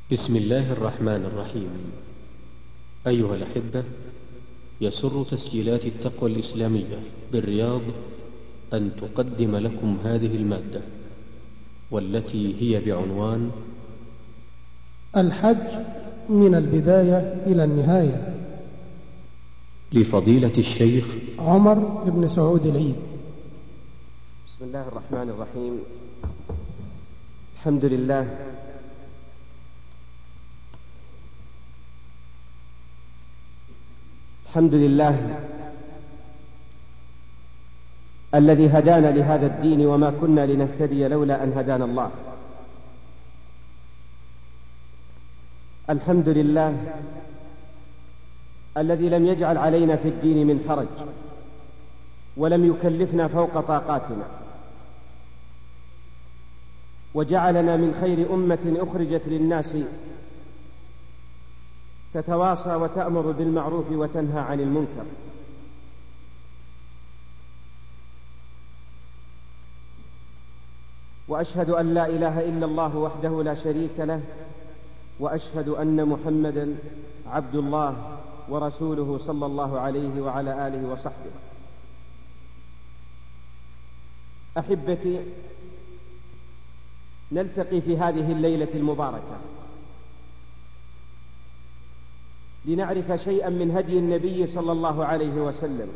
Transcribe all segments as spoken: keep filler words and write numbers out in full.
بسم الله الرحمن الرحيم. أيها الأحبة، يسر تسجيلات التقوى الإسلامية بالرياض أن تقدم لكم هذه المادة، والتي هي بعنوان الحج من البداية إلى النهاية، لفضيلة الشيخ عمر بن سعود العيد. بسم الله الرحمن الرحيم. الحمد لله الحمد لله الذي هدانا لهذا الدين، وما كنا لنهتدي لولا أن هدانا الله. الحمد لله الذي لم يجعل علينا في الدين من حرج، ولم يكلفنا فوق طاقاتنا، وجعلنا من خير أمة أخرجت للناس تتواصى وتأمر بالمعروف وتنهى عن المنكر. وأشهد أن لا إله إلا الله وحده لا شريك له، وأشهد أن محمدًا عبد الله ورسوله صلى الله عليه وعلى آله وصحبه. أحبتي، نلتقي في هذه الليلة المباركة لنعرف شيئا من هدي النبي صلى الله عليه وسلم،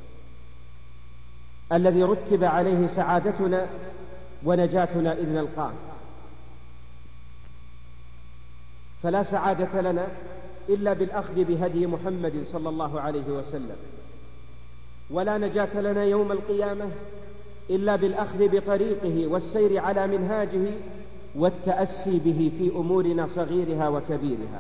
الذي رتب عليه سعادتنا ونجاتنا إذ نلقاه. فلا سعادة لنا إلا بالأخذ بهدي محمد صلى الله عليه وسلم، ولا نجاة لنا يوم القيامة إلا بالأخذ بطريقه والسير على منهاجه والتأسي به في أمورنا صغيرها وكبيرها.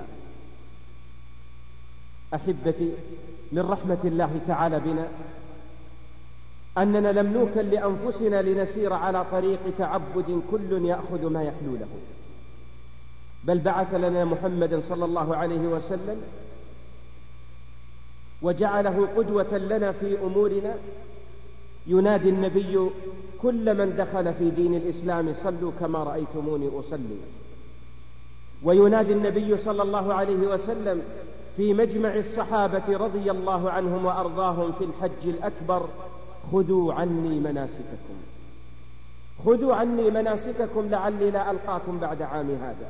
أحبتي، من رحمة الله تعالى بنا أننا لم نوكل لأنفسنا لنسير على طريق تعبد كل يأخذ ما يحلو له، بل بعث لنا محمد صلى الله عليه وسلم وجعله قدوة لنا في أمورنا. ينادي النبي كل من دخل في دين الإسلام: صلوا كما رأيتموني أصلي. وينادي النبي صلى الله عليه وسلم في مجمع الصحابة رضي الله عنهم وأرضاهم في الحج الأكبر: خذوا عني مناسككم، خذوا عني مناسككم لعلي لا ألقاكم بعد عام هذا.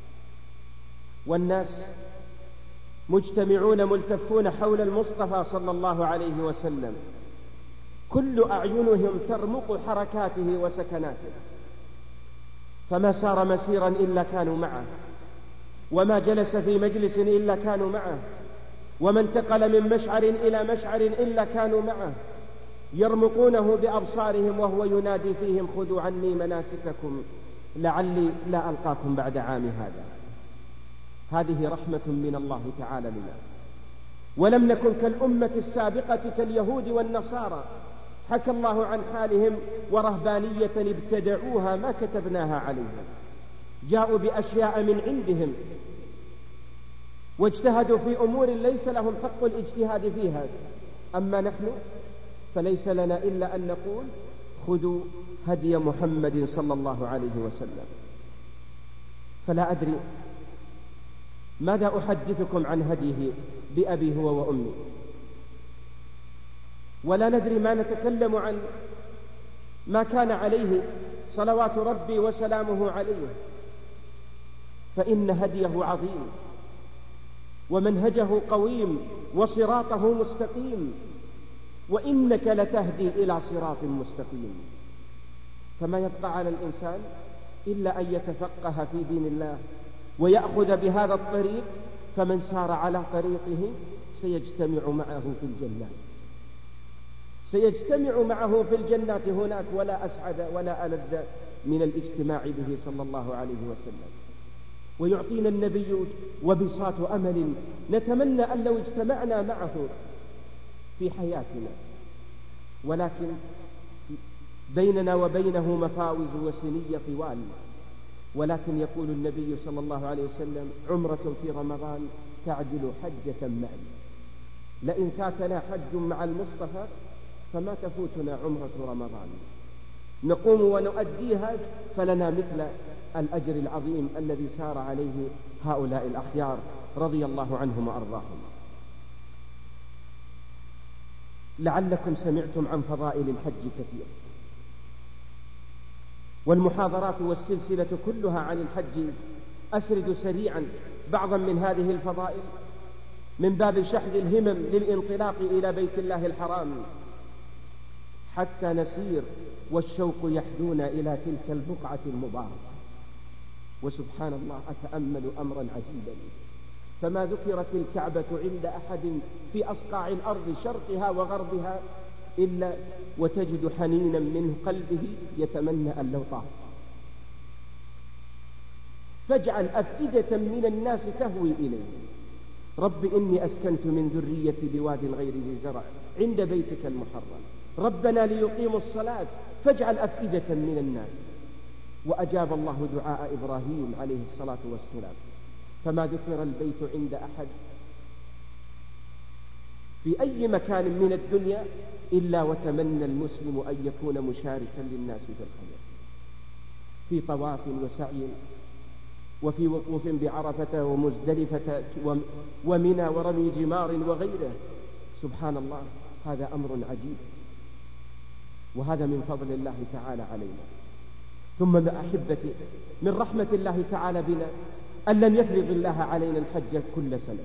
والناس مجتمعون ملتفون حول المصطفى صلى الله عليه وسلم، كل أعينهم ترمق حركاته وسكناته، فما سار مسيرا إلا كانوا معه، وما جلس في مجلس إلا كانوا معه، وما انتقل من مشعر إلى مشعر إلا كانوا معه، يرمقونه بأبصارهم وهو ينادي فيهم: خذوا عني مناسككم لعلي لا ألقاكم بعد عام هذا. هذه رحمة من الله تعالى لنا. ولم نكن كالأمة السابقة كاليهود والنصارى، حكى الله عن حالهم: ورهبانية ابتدعوها ما كتبناها عليهم. جاءوا بأشياء من عندهم واجتهدوا في أمور ليس لهم حق الاجتهاد فيها. أما نحن فليس لنا إلا أن نقول: خذوا هدي محمد صلى الله عليه وسلم. فلا أدري ماذا أحدثكم عن هديه بأبي هو وأمي، ولا ندري ما نتكلم عن ما كان عليه صلوات ربي وسلامه عليه، فإن هديه عظيم، ومنهجه قويم، وصراطه مستقيم، وإنك لتهدي إلى صراط مستقيم. فما يبقى على الإنسان إلا أن يتفقه في دين الله ويأخذ بهذا الطريق، فمن سار على طريقه سيجتمع معه في الجنات، سيجتمع معه في الجنات هناك، ولا أسعد ولا ألذ من الاجتماع به صلى الله عليه وسلم. ويعطينا النبي وبساط أمل نتمنى أن لو اجتمعنا معه في حياتنا، ولكن بيننا وبينه مفاوز وسنية طوال. ولكن يقول النبي صلى الله عليه وسلم: عمرة في رمضان تعدل حجة معي. لئن فاتنا حج مع المصطفى فما تفوتنا عمرة رمضان. نقوم ونؤديها فلنا مثل الأجر العظيم الذي سار عليه هؤلاء الأخيار رضي الله عنهم وأرضاهم. لعلكم سمعتم عن فضائل الحج كثير، والمحاضرات والسلسلة كلها عن الحج. أسرد سريعا بعضا من هذه الفضائل من باب شحذ الهمم للانطلاق إلى بيت الله الحرام حتى نسير والشوق يحدون إلى تلك البقعة المباركة. وسبحان الله أتأمل أمرا عجيبا، فما ذكرت الكعبة عند أحد في أصقاع الأرض شرقها وغربها إلا وتجد حنينا من قلبه يتمنى أن لو طاف. فاجعل أفئدة من الناس تهوي إليه. رب إني أسكنت من ذريتي بواد غير ذي زرع عند بيتك المحرم ربنا ليقيموا الصلاة فاجعل أفئدة من الناس. وأجاب الله دعاء إبراهيم عليه الصلاة والسلام، فما ذكر البيت عند أحد في أي مكان من الدنيا إلا وتمنى المسلم أن يكون مشاركا للناس في الخير، في طواف وسعي، وفي وقوف بعرفة ومزدلفة ومنى ورمي جمار وغيره. سبحان الله، هذا أمر عجيب، وهذا من فضل الله تعالى علينا. ثم ما أحبتي، من رحمة الله تعالى بنا أن لم يفرض الله علينا الحج كل سنة،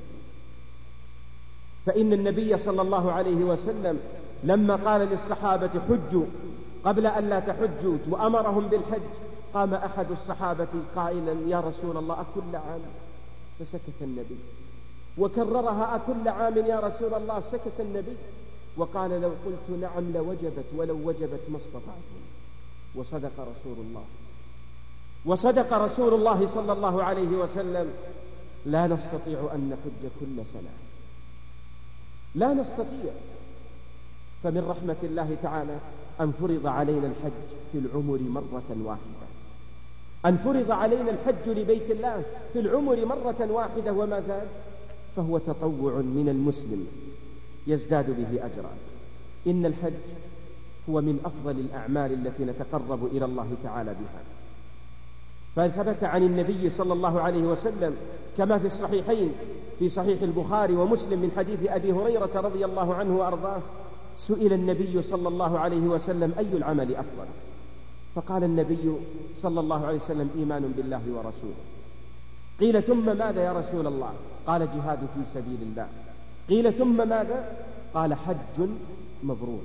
فإن النبي صلى الله عليه وسلم لما قال للصحابة حجوا قبل أن لا تحجوا وأمرهم بالحج، قام أحد الصحابة قائلا يا رسول الله أكل عام؟ فسكت النبي، وكررها أكل عام يا رسول الله؟ سكت النبي، وقال لو قلت نعم لوجبت ولو وجبت ما استطعتم. وصدق رسول الله، وصدق رسول الله صلى الله عليه وسلم. لا نستطيع أن نحج كل سنة، لا نستطيع. فمن رحمة الله تعالى أن فرض علينا الحج في العمر مرة واحدة، أن فرض علينا الحج لبيت الله في العمر مرة واحدة، وما زال فهو تطوع من المسلم يزداد به أجرا. إن الحج هو من أفضل الأعمال التي نتقرب إلى الله تعالى بها، فثبت عن النبي صلى الله عليه وسلم كما في الصحيحين في صحيح البخاري ومسلم من حديث أبي هريرة رضي الله عنه وأرضاه، سئل النبي صلى الله عليه وسلم أي العمل أفضل؟ فقال النبي صلى الله عليه وسلم إيمان بالله ورسوله. قيل ثم ماذا يا رسول الله؟ قال جهاد في سبيل الله. قيل ثم ماذا؟ قال حج مبرور.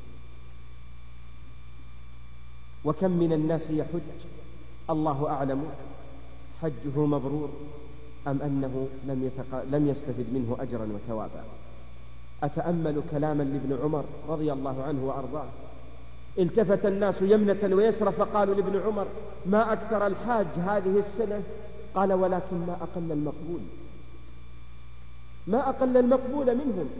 وكم من الناس يحج الله أعلم حجه مبرور أم أنه لم, يتق... لم يستفد منه أجرا وثوابا. أتأمل كلاما لابن عمر رضي الله عنه وأرضاه، التفت الناس يمنة ويسرى فقالوا لابن عمر ما أكثر الحاج هذه السنة؟ قال ولكن ما أقل المقبول، ما أقل المقبول منهم.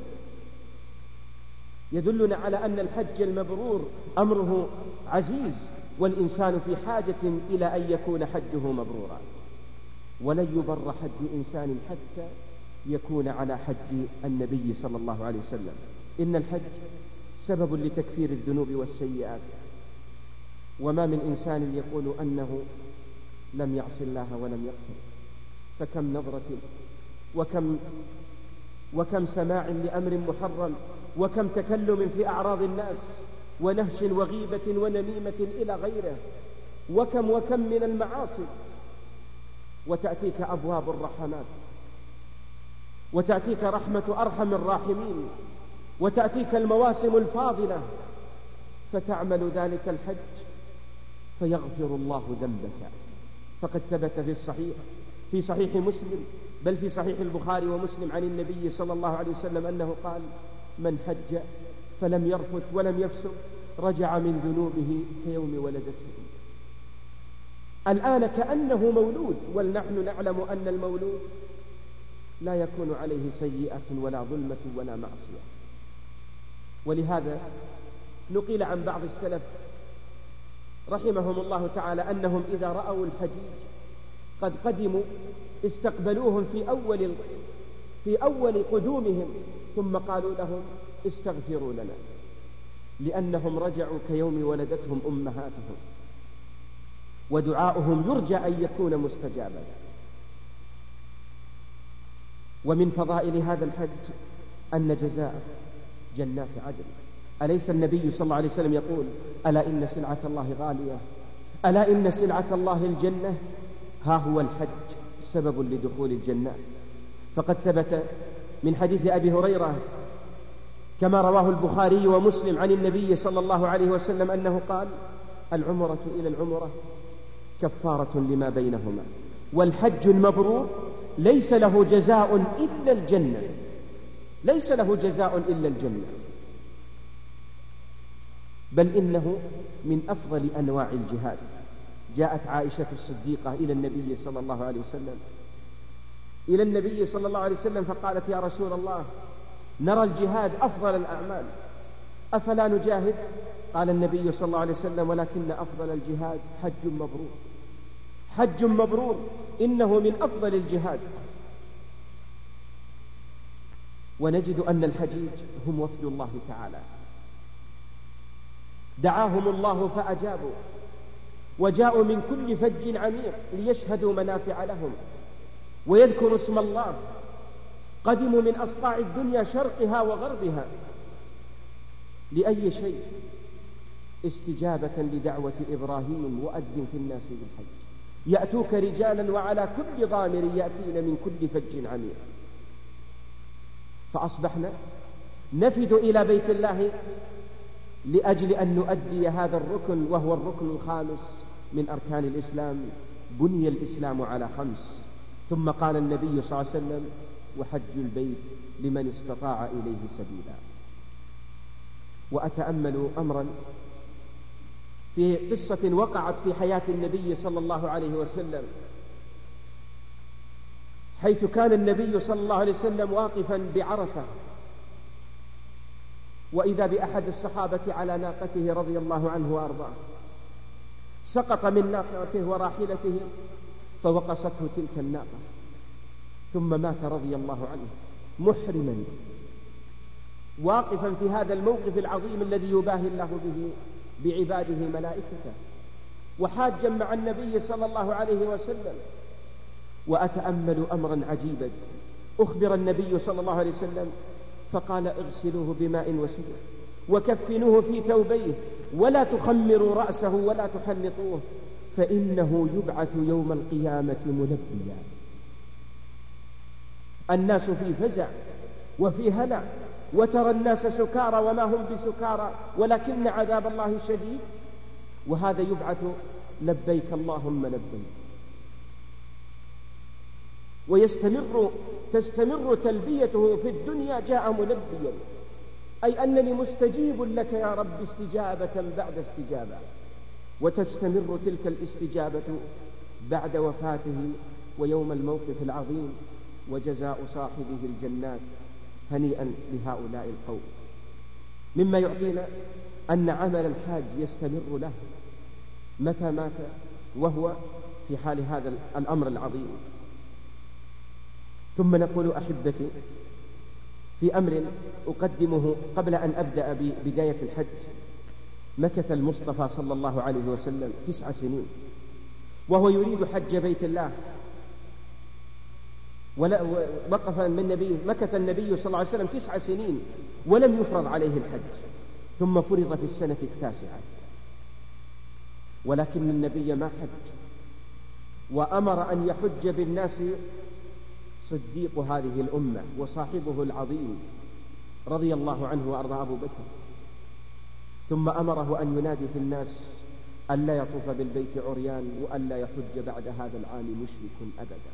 يدلنا على أن الحج المبرور أمره عزيز، والإنسان في حاجة إلى أن يكون حجه مبرورا. ولن يبر حج إنسان حتى يكون على حج النبي صلى الله عليه وسلم. إن الحج سبب لتكفير الذنوب والسيئات، وما من إنسان يقول أنه لم يعص الله ولم يقتل، فكم نظرة وكم وكم سماع لأمر محرم، وكم تكلم في أعراض الناس ونهش وغيبة ونميمة إلى غيره، وكم وكم من المعاصي. وتأتيك أبواب الرحمات، وتأتيك رحمة أرحم الراحمين، وتأتيك المواسم الفاضلة، فتعمل ذلك الحج فيغفر الله ذنبك. فقد ثبت في الصحيح في صحيح مسلم بل في صحيح البخاري ومسلم عن النبي صلى الله عليه وسلم أنه قال من حج فلم يرفث ولم يفسق رجع من ذنوبه كيوم ولدته. الآن كأنه مولود، ونحن نعلم أن المولود لا يكون عليه سيئة ولا ظلمة ولا معصية. ولهذا نقيل عن بعض السلف رحمهم الله تعالى أنهم إذا رأوا الحجيج قد قدموا استقبلوهم في أول في أول قدومهم، ثم قالوا لهم استغفروا لنا، لأنهم رجعوا كيوم ولدتهم أمهاتهم. ودعاؤهم يرجى أن يكون مستجابا. ومن فضائل هذا الحج أن جزاءه جنات عدن. أليس النبي صلى الله عليه وسلم يقول: ألا إن سلعة الله غالية، ألا إن سلعة الله الجنة؟ ها هو الحج سبب لدخول الجنات. فقد ثبت من حديث أبي هريرة كما رواه البخاري ومسلم عن النبي صلى الله عليه وسلم أنه قال: العمرة إلى العمرة كفارة لما بينهما، والحج المبرور ليس له جزاء إلا الجنة، ليس له جزاء إلا الجنة، بل إنه من أفضل أنواع الجهاد. جاءت عائشة الصديقة إلى النبي صلى الله عليه وسلم إلى النبي صلى الله عليه وسلم فقالت: يا رسول الله، نرى الجهاد أفضل الأعمال، أفلا نجاهد؟ قال النبي صلى الله عليه وسلم: ولكن أفضل الجهاد حج مبرور، حج مبرور إنه من أفضل الجهاد. ونجد أن الحجيج هم وفد الله تعالى، دعاهم الله فأجابوا، وجاءوا من كل فج عميق ليشهدوا منافع لهم ويذكروا اسم الله. قدموا من أصقاع الدنيا شرقها وغربها لأي شيء؟ استجابة لدعوة إبراهيم: وأذن في الناس بالحج يأتوك رجالا وعلى كل ضامر يأتين من كل فج عميق. فأصبحنا نفد إلى بيت الله لأجل أن نؤدي هذا الركن، وهو الركن الخامس من أركان الإسلام. بني الإسلام على خمس، ثم قال النبي صلى الله عليه وسلم: وحج البيت لمن استطاع إليه سبيلا. وأتأمل أمرا في قصة وقعت في حياة النبي صلى الله عليه وسلم، حيث كان النبي صلى الله عليه وسلم واقفا بعرفة، وإذا بأحد الصحابة على ناقته رضي الله عنه وأرضاه، سقط من ناقته وراحلته فوقصته تلك الناقة، ثم مات رضي الله عنه محرما، واقفا في هذا الموقف العظيم الذي يباهي الله به بعباده ملائكته، وحاجا مع النبي صلى الله عليه وسلم. وأتأمل أمرا عجيبا، أخبر النبي صلى الله عليه وسلم فقال: اغسلوه بماء وسدر وكفنوه في ثوبيه ولا تخمروا رأسه ولا تحنطوه، فإنه يبعث يوم القيامة ملبيا. الناس في فزع وفي هلع، وترى الناس سكارى وما هم بسكارى ولكن عذاب الله شديد، وهذا يبعث لبيك اللهم لبيك، ويستمر تستمر تلبيته في الدنيا. جاء ملبيا، أي أنني مستجيب لك يا رب استجابة بعد استجابة، وتستمر تلك الاستجابة بعد وفاته ويوم الموقف العظيم، وجزاء صاحبه الجنات. هنيئا لهؤلاء القوم. مما يعطينا أن عمل الحاج يستمر له متى مات وهو في حال هذا الأمر العظيم. ثم نقول أحبتي في أمر أقدمه قبل أن أبدأ ببداية الحج. مكث المصطفى صلى الله عليه وسلم تسع سنين وهو يريد حج بيت الله، وقف من النبي مكث النبي صلى الله عليه وسلم تسع سنين ولم يفرض عليه الحج، ثم فرض في السنة التاسعة، ولكن النبي ما حج، وأمر أن يحج بالناس صديق هذه الأمة وصاحبه العظيم رضي الله عنه وأرضى أبو بكر. ثم أمره أن ينادي في الناس ألا يطوف بالبيت عريان وألا يحج بعد هذا العام مشرك أبدا.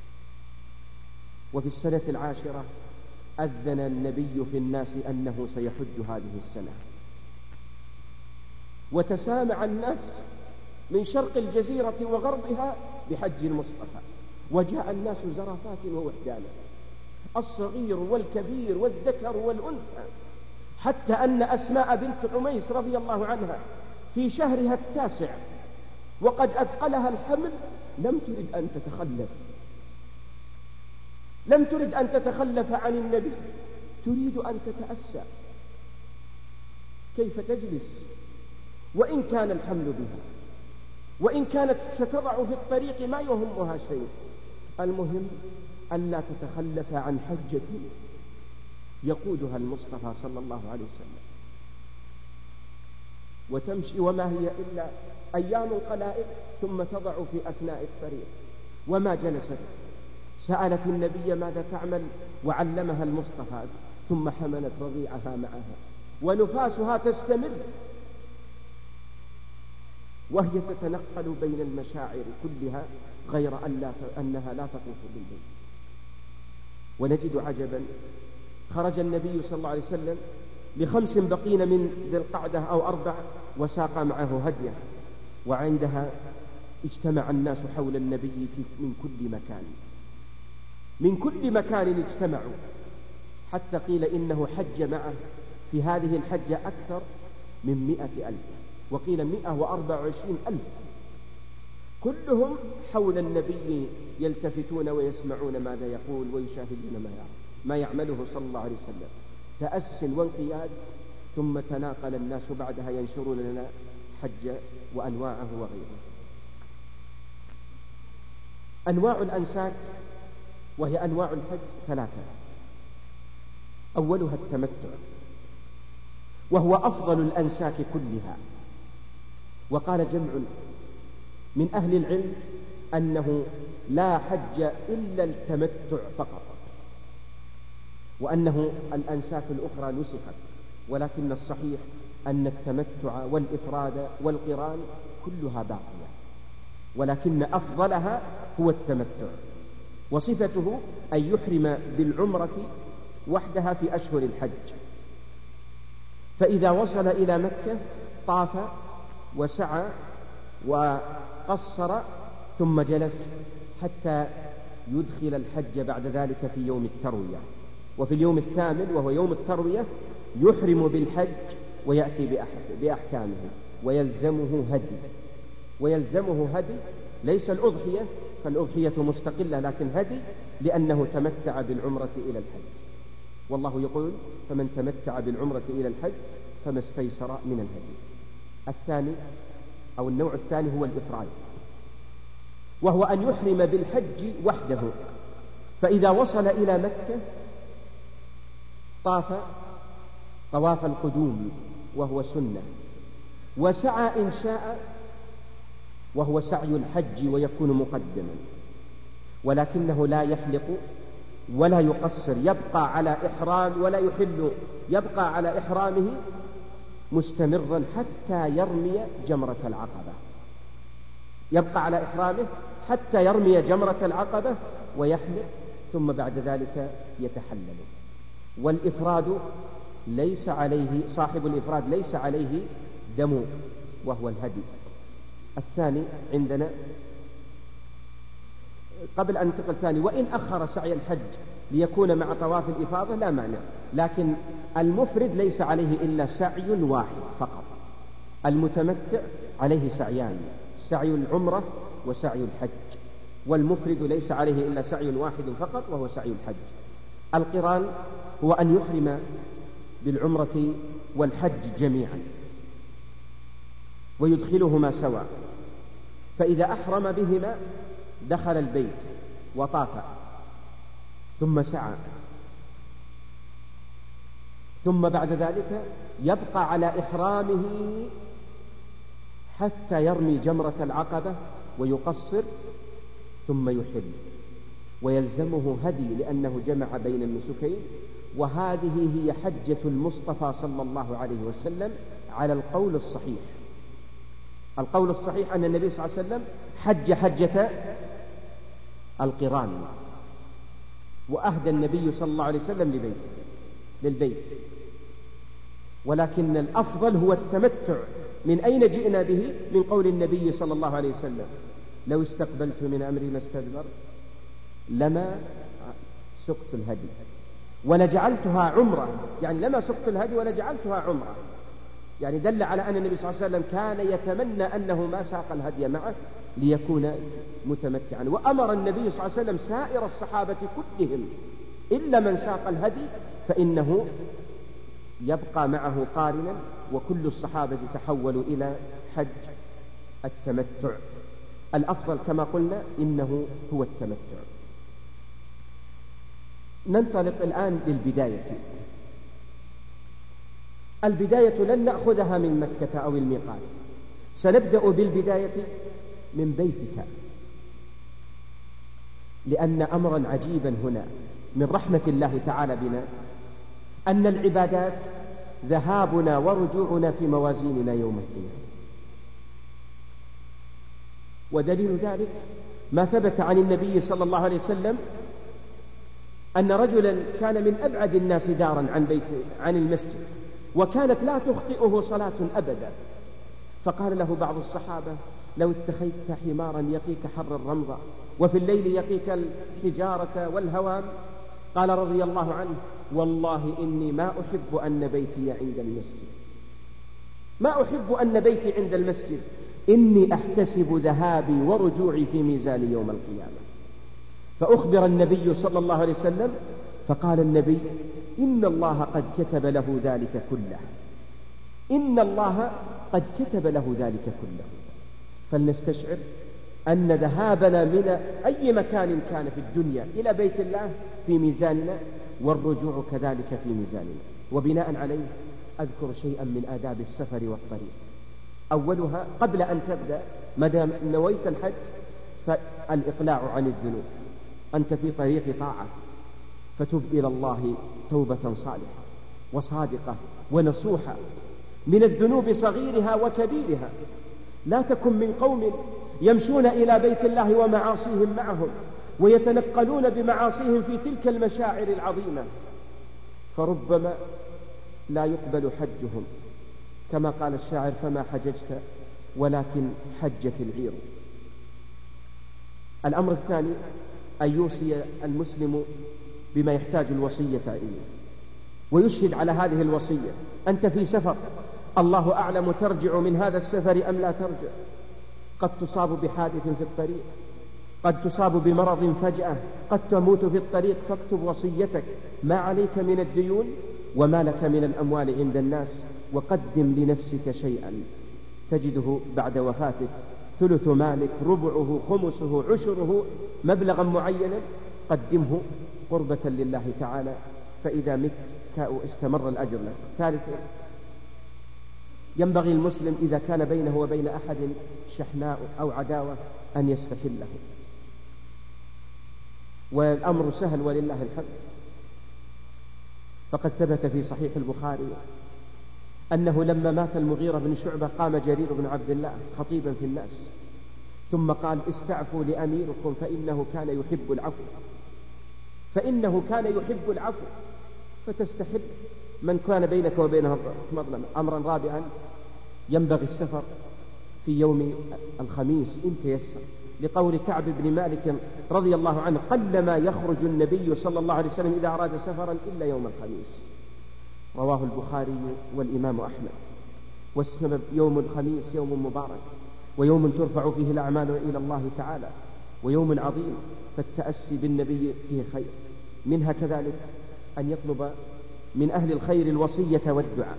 وفي السنة العاشرة أذن النبي في الناس أنه سيحج هذه السنة، وتسامع الناس من شرق الجزيرة وغربها بحج المصطفى، وجاء الناس زرافات ووحدانا، الصغير والكبير والذكر والأنثى، حتى أن أسماء بنت عميس رضي الله عنها في شهرها التاسع وقد أثقلها الحمل لم ترد أن تتخلف لم ترد أن تتخلف عن النبي، تريد أن تتأسى كيف تجلس وإن كان الحمل بها. وإن كانت ستضع في الطريق ما يهمها شيء، المهم ألا تتخلف عن حجة يقودها المصطفى صلى الله عليه وسلم، وتمشي وما هي إلا أيام قلائل ثم تضع في أثناء الطريق. وما جلست، سألت النبي ماذا تعمل وعلمها المصطفى، ثم حملت رضيعها معها ونفاسها تستمر وهي تتنقل بين المشاعر كلها، غير أن لا أنها لا تطوف بالبيت. ونجد عجبا، خرج النبي صلى الله عليه وسلم لخمس بقين من ذي القعدة أو أربع وساق معه هديه، وعندها اجتمع الناس حول النبي من كل مكان، من كل مكان اجتمعوا، حتى قيل إنه حج معه في هذه الحجة أكثر من مئة ألف، وقيل مئة وأربع وعشرين ألف، كلهم حول النبي يلتفتون ويسمعون ماذا يقول ويشاهدون ما يعمل ما يعمله صلى الله عليه وسلم، تأس وانقياد. ثم تناقل الناس بعدها ينشرون لنا حج وأنواعه وغيره. أنواع الأنساك وهي أنواع الحج ثلاثة. أولها التمتع، وهو أفضل الأنساك كلها، وقال جمع من أهل العلم أنه لا حج إلا التمتع فقط، وأنه الأنساك الأخرى نسخت، ولكن الصحيح أن التمتع والإفراد والقران كلها باقية، ولكن أفضلها هو التمتع. وصفته أن يحرم بالعمرة وحدها في أشهر الحج، فإذا وصل إلى مكة طاف وسعى وقصر ثم جلس حتى يدخل الحج بعد ذلك في يوم التروية. وفي اليوم الثامن وهو يوم التروية يحرم بالحج ويأتي بأحكامه، ويلزمه هدي. ويلزمه هدي ليس الأضحية، فالأضحية مستقلة، لكن هدي لأنه تمتع بالعمرة إلى الحج. والله يقول: فمن تمتع بالعمرة إلى الحج فما استيسر من الهدي. الثاني أو النوع الثاني هو الإفراد، وهو أن يحرم بالحج وحده، فإذا وصل إلى مكة طاف طواف القدوم وهو سنة، وسعى إن شاء وهو سعي الحج ويكون مقدما، ولكنه لا يحلق ولا يقصر، يبقى على إحرام ولا يحل، يبقى على إحرامه مستمرا حتى يرمي جمرة العقبة، يبقى على إحرامه حتى يرمي جمرة العقبة ويحلق، ثم بعد ذلك يتحلل. والإفراد ليس عليه، صاحب الإفراد ليس عليه دم وهو الهدي. الثاني عندنا قبل أن ننتقل الثاني، وإن أخر سعي الحج ليكون مع طواف الإفاضة لا مانع، لكن المفرد ليس عليه إلا سعي واحد فقط. المتمتع عليه سعيان، سعي العمرة وسعي الحج، والمفرد ليس عليه إلا سعي واحد فقط وهو سعي الحج. القران هو أن يحرم بالعمرة والحج جميعا ويدخلهما سوا، فإذا أحرم بهما دخل البيت وطاف ثم سعى، ثم بعد ذلك يبقى على إحرامه حتى يرمي جمرة العقبة ويقصر ثم يحل، ويلزمه هدي لأنه جمع بين النسكين. وهذه هي حجة المصطفى صلى الله عليه وسلم على القول الصحيح. القول الصحيح أن النبي صلى الله عليه وسلم حج حجة القران، وأهدى النبي صلى الله عليه وسلم لبيت للبيت، ولكن الأفضل هو التمتع. من أين جئنا به؟ من قول النبي صلى الله عليه وسلم: لو استقبلت من أمري ما استدبر لما سقت الهدي ولجعلتها عمرة، يعني لما سقت الهدي ولجعلتها عمرة، يعني دل على أن النبي صلى الله عليه وسلم كان يتمنى أنه ما ساق الهدي معه ليكون متمتعا. وأمر النبي صلى الله عليه وسلم سائر الصحابة كلهم إلا من ساق الهدي فإنه يبقى معه قارنا، وكل الصحابة تحولوا إلى حج التمتع. الأفضل كما قلنا إنه هو التمتع. ننطلق الآن للبداية. البداية لن نأخذها من مكة أو الميقات، سنبدأ بالبداية من بيتك، لأن أمرا عجيبا هنا من رحمة الله تعالى بنا أن العبادات ذهابنا ورجوعنا في موازيننا يوم القيامة. ودليل ذلك ما ثبت عن النبي صلى الله عليه وسلم أن رجلا كان من أبعد الناس دارا عن بيت عن المسجد، وكانت لا تخطئه صلاة أبدا، فقال له بعض الصحابة: لو اتخذت حمارا يقيك حر الرمضة وفي الليل يقيك الحجارة والهوام، قال رضي الله عنه: والله إني ما أحب أن بيتي عند المسجد، ما أحب أن بيتي عند المسجد، إني أحتسب ذهابي ورجوعي في ميزان يوم القيامة. فأخبر النبي صلى الله عليه وسلم فقال النبي: إن الله قد كتب له ذلك كله، إن الله قد كتب له ذلك كله. فلنستشعر أن ذهابنا من أي مكان كان في الدنيا إلى بيت الله في ميزاننا، والرجوع كذلك في ميزاننا. وبناء عليه أذكر شيئا من آداب السفر والطريق. أولها قبل أن تبدأ، ما دام نويت الحج فالإقلاع عن الذنوب. أنت في طريق طاعة فتب إلى الله توبة صالحة وصادقة ونصوحة من الذنوب صغيرها وكبيرها. لا تكن من قوم يمشون إلى بيت الله ومعاصيهم معهم ويتنقلون بمعاصيهم في تلك المشاعر العظيمة، فربما لا يقبل حجهم، كما قال الشاعر: فما حججت ولكن حجت العير. الأمر الثاني أن يوصي المسلم بما يحتاج الوصية إليه، ويشهد على هذه الوصية. أنت في سفر، الله أعلم ترجع من هذا السفر أم لا ترجع، قد تصاب بحادث في الطريق، قد تصاب بمرض فجأة، قد تموت في الطريق، فاكتب وصيتك، ما عليك من الديون وما لك من الأموال عند الناس، وقدم لنفسك شيئا تجده بعد وفاتك، ثلث مالك، ربعه، خمسه، عشره، مبلغا معينا قدمه قربة لله تعالى، فإذا مت استمر الأجر لك. ثالثا ينبغي المسلم إذا كان بينه وبين أحد شحناء أو عداوة أن يستحله، والأمر سهل ولله الحمد. فقد ثبت في صحيح البخاري أنه لما مات المغيرة بن شعبة قام جرير بن عبد الله خطيبا في الناس ثم قال: استعفوا لأميركم فإنه كان يحب العفو، فإنه كان يحب العفو، فتستحل من كان بينك وبينه مظلمة. أمرا رابعا ينبغي السفر في يوم الخميس إن تيسر، لقول كعب بن مالك رضي الله عنه: قلما يخرج النبي صلى الله عليه وسلم إذا أراد سفرا إلا يوم الخميس. رواه البخاري والإمام أحمد. والسبب يوم الخميس يوم مبارك، ويوم ترفع فيه الأعمال إلى الله تعالى، ويوم عظيم، فالتأسي بالنبي فيه خير. منها كذلك أن يطلب من أهل الخير الوصية والدعاء،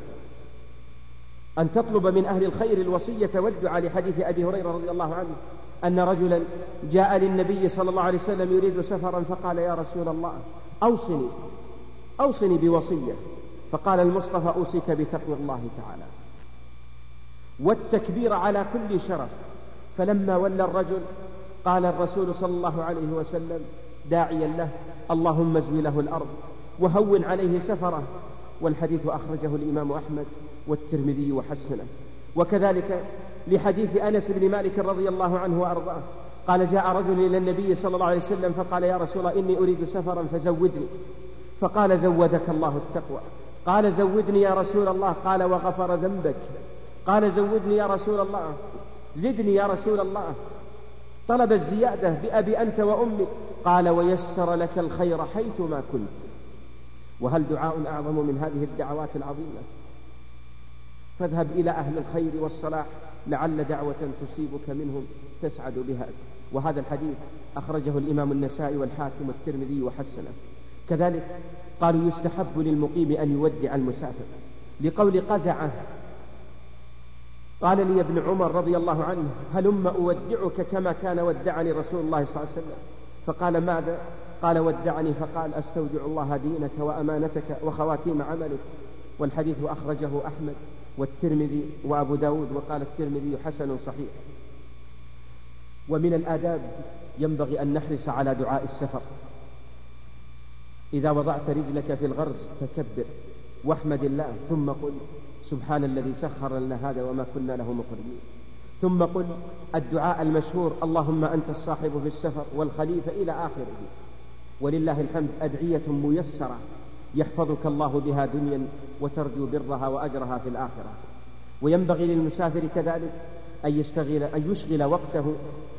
أن تطلب من أهل الخير الوصية والدعاء، لحديث أبي هريرة رضي الله عنه أن رجلا جاء للنبي صلى الله عليه وسلم يريد سفرا، فقال: يا رسول الله أوصني أوصني بوصية. فقال المصطفى: أوصيك بتقوى الله تعالى والتكبير على كل شرف. فلما ولى الرجل قال الرسول صلى الله عليه وسلم داعيا له: اللهم ازوي له الأرض وهون عليه سفره. والحديث أخرجه الإمام أحمد والترمذي وحسنه. وكذلك لحديث أنس بن مالك رضي الله عنه وأرضاه قال: جاء رجل إلى النبي صلى الله عليه وسلم فقال: يا رسول الله إني أريد سفرا فزودني. فقال: زودك الله التقوى. قال: زودني يا رسول الله. قال: وغفر ذنبك. قال: زودني يا رسول الله. زدني يا رسول الله. طلب الزيادة بأبي أنت وأمي. قال: ويسر لك الخير حيثما كنت. وهل دعاء أعظم من هذه الدعوات العظيمة؟ فاذهب إلى أهل الخير والصلاح لعل دعوة تصيبك منهم تسعد بها. وهذا الحديث أخرجه الإمام النسائي والحاكم والترمذي وحسنه. كذلك قالوا يستحب للمقيم أن يودع المسافر، لقول قزعة قال لي ابن عمر رضي الله عنه: هلم أودعك كما كان ودعني رسول الله صلى الله عليه وسلم. فقال: ماذا؟ قال: ودعني فقال: أستودع الله دينك وأمانتك وخواتيم عملك. والحديث أخرجه أحمد والترمذي وأبو داود، وقال الترمذي حسن صحيح. ومن الآداب ينبغي أن نحرص على دعاء السفر. إذا وضعت رجلك في الغرز فكبر واحمد الله، ثم قل: سبحان الذي سخر لنا هذا وما كنا له مقرنين. ثم قل الدعاء المشهور: اللهم أنت الصاحب في السفر والخليفة، إلى آخره. ولله الحمد أدعية ميسرة يحفظك الله بها دنيا وترجو برها وأجرها في الآخرة. وينبغي للمسافر كذلك أن يشتغل أن يشغل وقته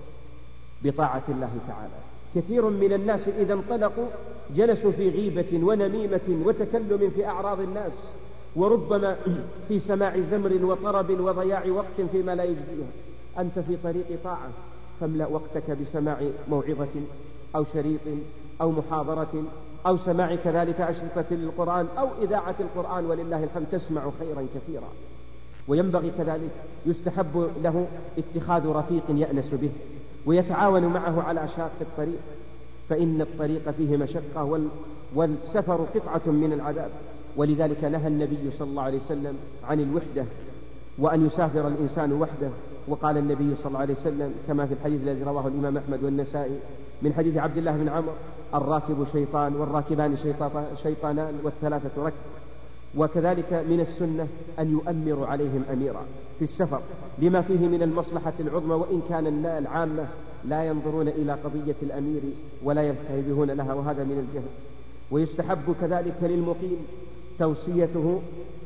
بطاعة الله تعالى. كثير من الناس إذا انطلقوا جلسوا في غيبة ونميمة وتكلم في أعراض الناس، وربما في سماع زمر وطرب وضياع وقت فيما لا يجديها. أنت في طريق طاعة، فاملأ وقتك بسماع موعظة أو شريط أو محاضرة أو سماع كذلك أشرطة للقرآن أو إذاعة القرآن، ولله الحمد تسمع خيرا كثيرا. وينبغي كذلك يستحب له اتخاذ رفيق يأنس به ويتعاون معه على شاق الطريق، فإن الطريق فيه مشقة والسفر قطعة من العذاب. ولذلك نهى النبي صلى الله عليه وسلم عن الوحدة وأن يسافر الإنسان وحده. وقال النبي صلى الله عليه وسلم كما في الحديث الذي رواه الإمام أحمد والنسائي من حديث عبد الله بن عمرو: الراكب شيطان والراكبان شيطانان والثلاثة ركب. وكذلك من السنة أن يؤمر عليهم أميرا في السفر لما فيه من المصلحة العظمى، وإن كان العامة لا ينظرون إلى قضية الأمير ولا ينتبهون لها، وهذا من الجهل. ويستحب كذلك للمقيم توصيته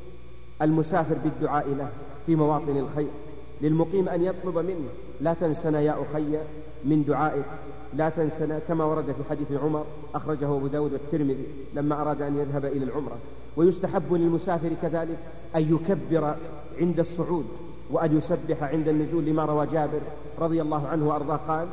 المسافر بالدعاء له في مواطن الخير. للمقيم أن يطلب منه: لا تنسنا يا أخي من دعائك، لا تنسنا، كما ورد في حديث عمر أخرجه أبو داود والترمذي لما أراد أن يذهب إلى العمرة. ويستحب للمسافر كذلك أن يكبر عند الصعود وأن يسبح عند النزول، لما روى جابر رضي الله عنه وأرضاه قال: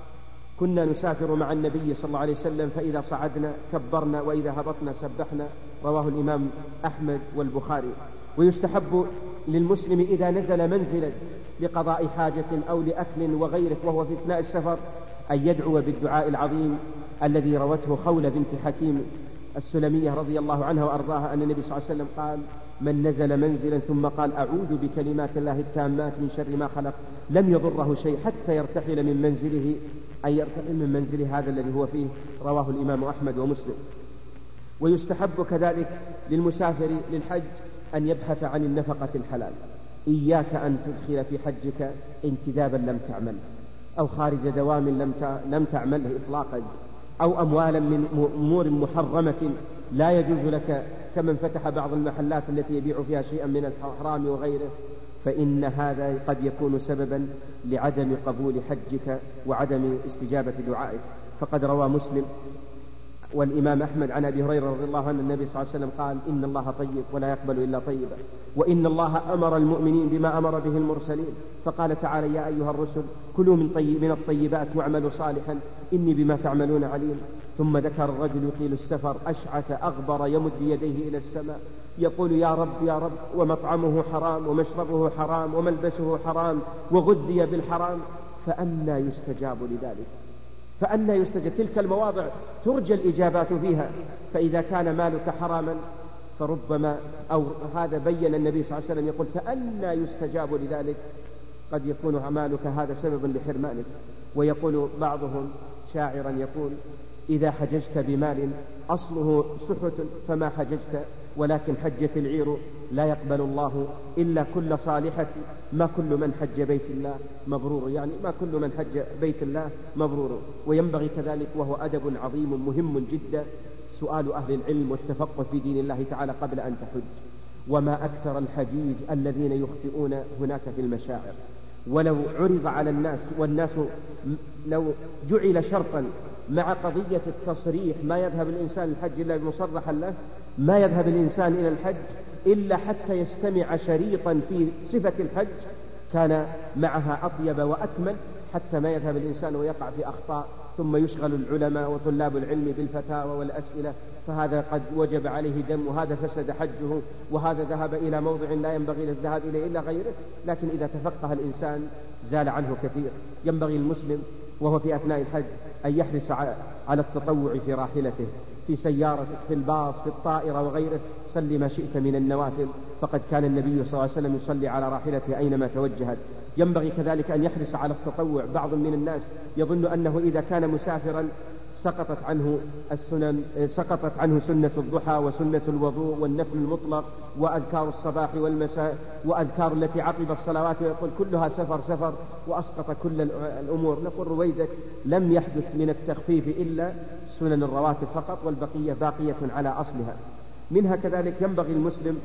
كنا نسافر مع النبي صلى الله عليه وسلم فإذا صعدنا كبرنا وإذا هبطنا سبحنا. رواه الإمام أحمد والبخاري. ويستحب للمسلم إذا نزل منزلا لقضاء حاجة أو لأكل وغيره وهو في أثناء السفر أن يدعو بالدعاء العظيم الذي روته خولة بنت حكيم السلمية رضي الله عنها وأرضاها أن النبي صلى الله عليه وسلم قال: من نزل منزلا ثم قال: أعوذ بكلمات الله التامات من شر ما خلق لم يضره شيء حتى يرتحل من منزله، أي يرتحل من منزله هذا الذي هو فيه. رواه الإمام أحمد ومسلم. ويستحب كذلك للمسافر للحج أن يبحث عن النفقة الحلال. إياك أن تدخل في حجك انتدابا لم تعمل، أو خارج دوام لم لم تعمله إطلاقا، أو أموالا من أمور محرمة لا يجوز لك، كمن فتح بعض المحلات التي يبيع فيها شيئا من الحرام وغيره، فإن هذا قد يكون سببا لعدم قبول حجك وعدم استجابة دعائك. فقد روى مسلم والإمام أحمد عن أبي هريرة رضي الله عنه النبي صلى الله عليه وسلم قال: إن الله طيب ولا يقبل إلا طيبا، وإن الله أمر المؤمنين بما أمر به المرسلين، فقال تعالى: يا أيها الرسل كلوا من, طيب من الطيبات واعملوا صالحا إني بما تعملون عليم. ثم ذكر الرجل يطيل السفر أشعث أغبر يمد يديه إلى السماء يقول: يا رب يا رب، ومطعمه حرام ومشربه حرام وملبسه حرام وغذي بالحرام، فأنى يستجاب لذلك؟ فأنى يستجاب؟ تلك المواضع ترجى الإجابات فيها. فإذا كان مالك حراما فربما، أو هذا بين النبي صلى الله عليه وسلم يقول: فأنى يستجاب لذلك؟ قد يكون مالك هذا سببا لحرمانك. ويقول بعضهم شاعرا يقول: إذا حججت بمال أصله سحت فما حججت، ولكن حجت العير لا يقبل الله إلا كل صالحة، ما كل من حج بيت الله مبرور، يعني ما كل من حج بيت الله مبرور. وينبغي كذلك، وهو أدب عظيم مهم جدا، سؤال أهل العلم والتفقه في دين الله تعالى قبل أن تحج. وما أكثر الحجيج الذين يخطئون هناك في المشاعر. ولو عرض على الناس، والناس لو جعل شرطا مع قضية التصريح ما يذهب الإنسان الحج إلا بمصرحا له، ما يذهب الإنسان إلى الحج إلا حتى يستمع شريطا في صفة الحج كان معها أطيب وأكمل، حتى ما يذهب الإنسان ويقع في أخطاء ثم يشغل العلماء وطلاب العلم بالفتاوى والأسئلة، فهذا قد وجب عليه دم، وهذا فسد حجه، وهذا ذهب إلى موضع لا ينبغي الذهاب إليه إلا غيره. لكن إذا تفقه الإنسان زال عنه كثير. ينبغي المسلم وهو في أثناء الحج أن يحرص على التطوع في راحلته، في سيارتك، في الباص، في الطائرة وغيره، صل ما شئت من النوافل، فقد كان النبي صلى الله عليه وسلم يصلي على راحلته أينما توجهت. ينبغي كذلك أن يحرص على التطوع. بعض من الناس يظن أنه إذا كان مسافرا سقطت عنه السنن، سقطت عنه سنة الضحى وسنة الوضوء والنفل المطلق وأذكار الصباح والمساء وأذكار التي عقب الصلوات، ويقول كلها سفر سفر وأسقط كل الأمور. نقول رويدك، لم يحدث من التخفيف إلا سنن الرواتب فقط، والبقية باقية على أصلها. منها كذلك ينبغي المسلم،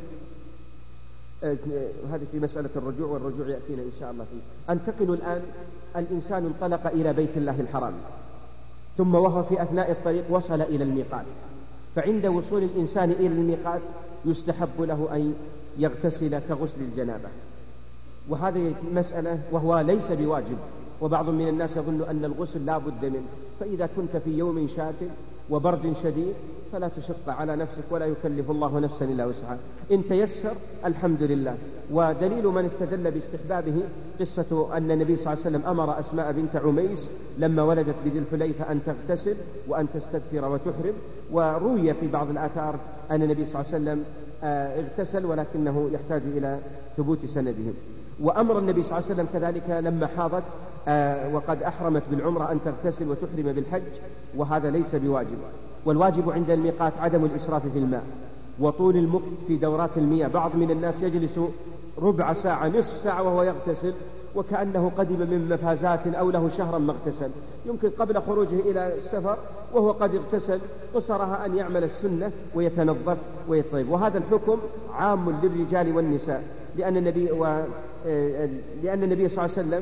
هذه في مسألة الرجوع، والرجوع يأتينا إن شاء الله فيه. أنتقل الآن، الإنسان انطلق إلى بيت الله الحرام، ثم وهو في أثناء الطريق وصل إلى الميقات، فعند وصول الإنسان إلى الميقات يستحب له أن يغتسل كغسل الجنابة، وهذه مسألة وهو ليس بواجب، وبعض من الناس يظن أن الغسل لا بد منه. فإذا كنت في يوم شاتٍ وبرد شديد فلا تشق على نفسك، ولا يكلف الله نفسا إلا وسعها، إن تيسر الحمد لله. ودليل من استدل باستحبابه قصة أن النبي صلى الله عليه وسلم أمر أسماء بنت عميس لما ولدت بذي الحليفة أن تغتسل وأن تستغفر وتحرم، وروي في بعض الآثار أن النبي صلى الله عليه وسلم اغتسل، ولكنه يحتاج إلى ثبوت سنده. وأمر النبي صلى الله عليه وسلم كذلك لما حاضت وقد أحرمت بالعمرة أن تغتسل وتحرم بالحج، وهذا ليس بواجب. والواجب عند الميقات عدم الإسراف في الماء وطول المكث في دورات المياه. بعض من الناس يجلس ربع ساعة نصف ساعة وهو يغتسل وكأنه قدم من مفازات أو له شهرا ما اغتسل، يمكن قبل خروجه إلى السفر وهو قد اغتسل، قصرها أن يعمل السنة ويتنظف ويطيب. وهذا الحكم عام للرجال والنساء، لأن النبي و... لأن النبي صلى الله عليه وسلم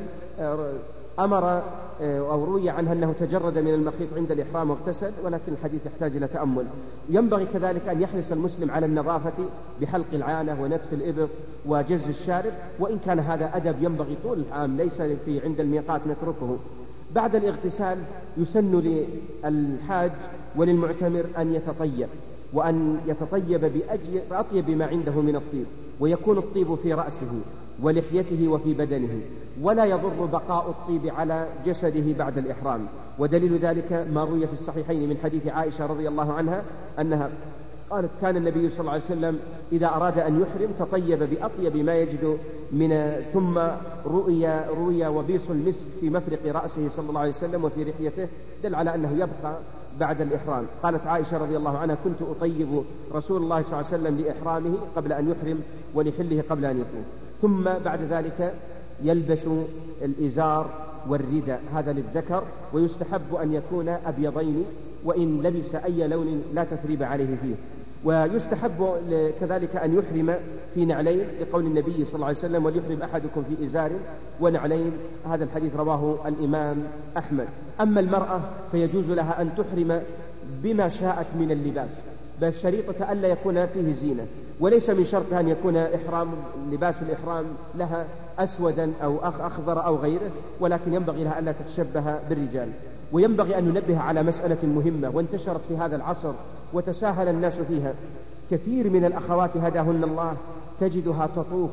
أمر أو روي عنه أنه تجرد من المخيط عند الإحرام واغتسل، ولكن الحديث يحتاج إلى تأمل. ينبغي كذلك أن يحرص المسلم على النظافة بحلق العانة ونتف الإبط وجز الشارب، وإن كان هذا أدب ينبغي طول العام، ليس في عند الميقات نتركه. بعد الاغتسال يسن للحاج وللمعتمر أن يتطيب، وأن يتطيب بأطيب ما عنده من الطيب، ويكون الطيب في رأسه ولحيته وفي بدنه، ولا يضر بقاء الطيب على جسده بعد الإحرام. ودليل ذلك ما روي في الصحيحين من حديث عائشة رضي الله عنها أنها قالت كان النبي صلى الله عليه وسلم إذا أراد أن يحرم تطيب بأطيب ما يجد من ثم رؤي روي وبيص المسك في مفرق رأسه صلى الله عليه وسلم وفي لحيته، دل على أنه يبقى بعد الإحرام. قالت عائشة رضي الله عنها كنت أطيب رسول الله صلى الله عليه وسلم لإحرامه قبل أن يحرم ولحله قبل أن يطوف. ثم بعد ذلك يلبس الإزار والرداء، هذا للذكر، ويستحب أن يكون أبيضين، وإن لبس أي لون لا تثريب عليه فيه. ويستحب كذلك أن يحرم في نعلين لقول النبي صلى الله عليه وسلم وليحرم أحدكم في إزار ونعلين، هذا الحديث رواه الإمام أحمد. أما المرأة فيجوز لها أن تحرم بما شاءت من اللباس، بس شريطة ألا يكون فيه زينة، وليس من شرطها أن يكون إحرام لباس الإحرام لها أسودا أو أخضر أو غيره، ولكن ينبغي لها ألا تتشبه بالرجال. وينبغي أن ننبه على مسألة مهمة وانتشرت في هذا العصر وتساهل الناس فيها. كثير من الأخوات هداهن الله تجدها تطوف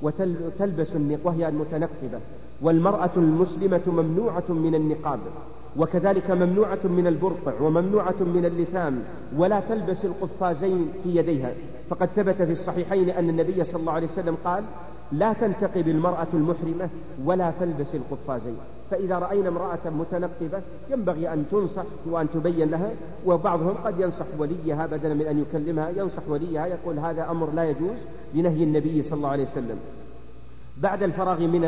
وتلبس النقاب وهي المتنقبة، والمرأة المسلمة ممنوعة من النقاب، وكذلك ممنوعة من البرقع وممنوعة من اللثام، ولا تلبس القفازين في يديها. فقد ثبت في الصحيحين أن النبي صلى الله عليه وسلم قال لا تنتقب المرأة المحرمة ولا تلبس القفازين. فإذا رأينا امرأة متنقبة ينبغي أن تنصح وأن تبين لها، وبعضهم قد ينصح وليها بدلا من أن يكلمها، ينصح وليها يقول هذا أمر لا يجوز لنهي النبي صلى الله عليه وسلم. بعد الفراغ من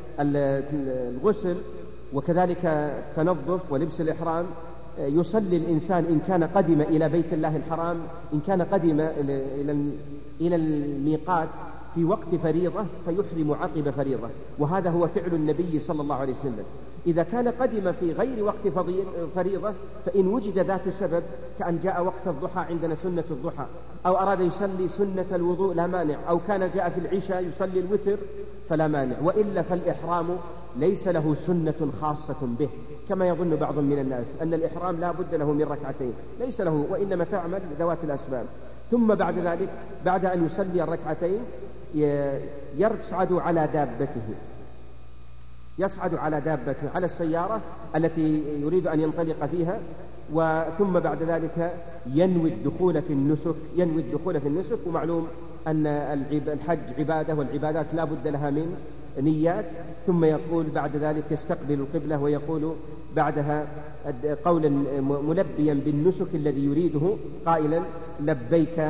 الغسل وكذلك التنظف ولبس الإحرام يصلي الإنسان إن كان قدم إلى بيت الله الحرام، إن كان قدم إلى الميقات في وقت فريضة فيحرم عقب فريضة، وهذا هو فعل النبي صلى الله عليه وسلم. إذا كان قدم في غير وقت فريضة فإن وجد ذات سبب كأن جاء وقت الضحى عندنا سنة الضحى، أو أراد يصلي سنة الوضوء لا مانع، أو كان جاء في العشاء يصلي الوتر فلا مانع. وإلا فالإحرام ليس له سنة خاصة به كما يظن بعض من الناس أن الإحرام لا بد له من ركعتين، ليس له، وإنما تعمل ذوات الأسباب. ثم بعد ذلك بعد أن يصلي الركعتين يصعد على دابته يصعد على دابته على السيارة التي يريد أن ينطلق فيها، وثم بعد ذلك ينوي الدخول في النسك ينوي الدخول في النسك ومعلوم أن الحج عبادة والعبادات لا بد لها من نيات. ثم يقول بعد ذلك يستقبل القبلة ويقول بعدها قولا ملبيا بالنسك الذي يريده قائلا لبيك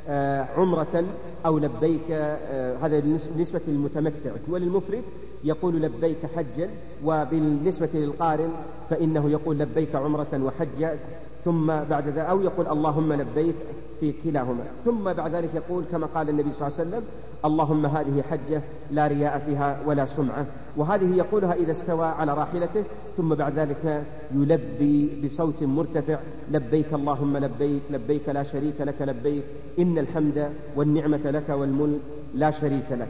عمرة أو لبيك، هذا بالنسبة للمتمتع، وللمفرد يقول لبيك حجا، وبالنسبة للقارن فإنه يقول لبيك عمرة وحجا، ثم بعد ذلك أو يقول اللهم لبيك في كلاهما. ثم بعد ذلك يقول كما قال النبي صلى الله عليه وسلم اللهم هذه حجة لا رياء فيها ولا سمعة، وهذه يقولها إذا استوى على راحلته. ثم بعد ذلك يلبي بصوت مرتفع لبيك اللهم لبيك لبيك لا شريك لك لبيك إن الحمد والنعمة لك والملك لا شريك لك.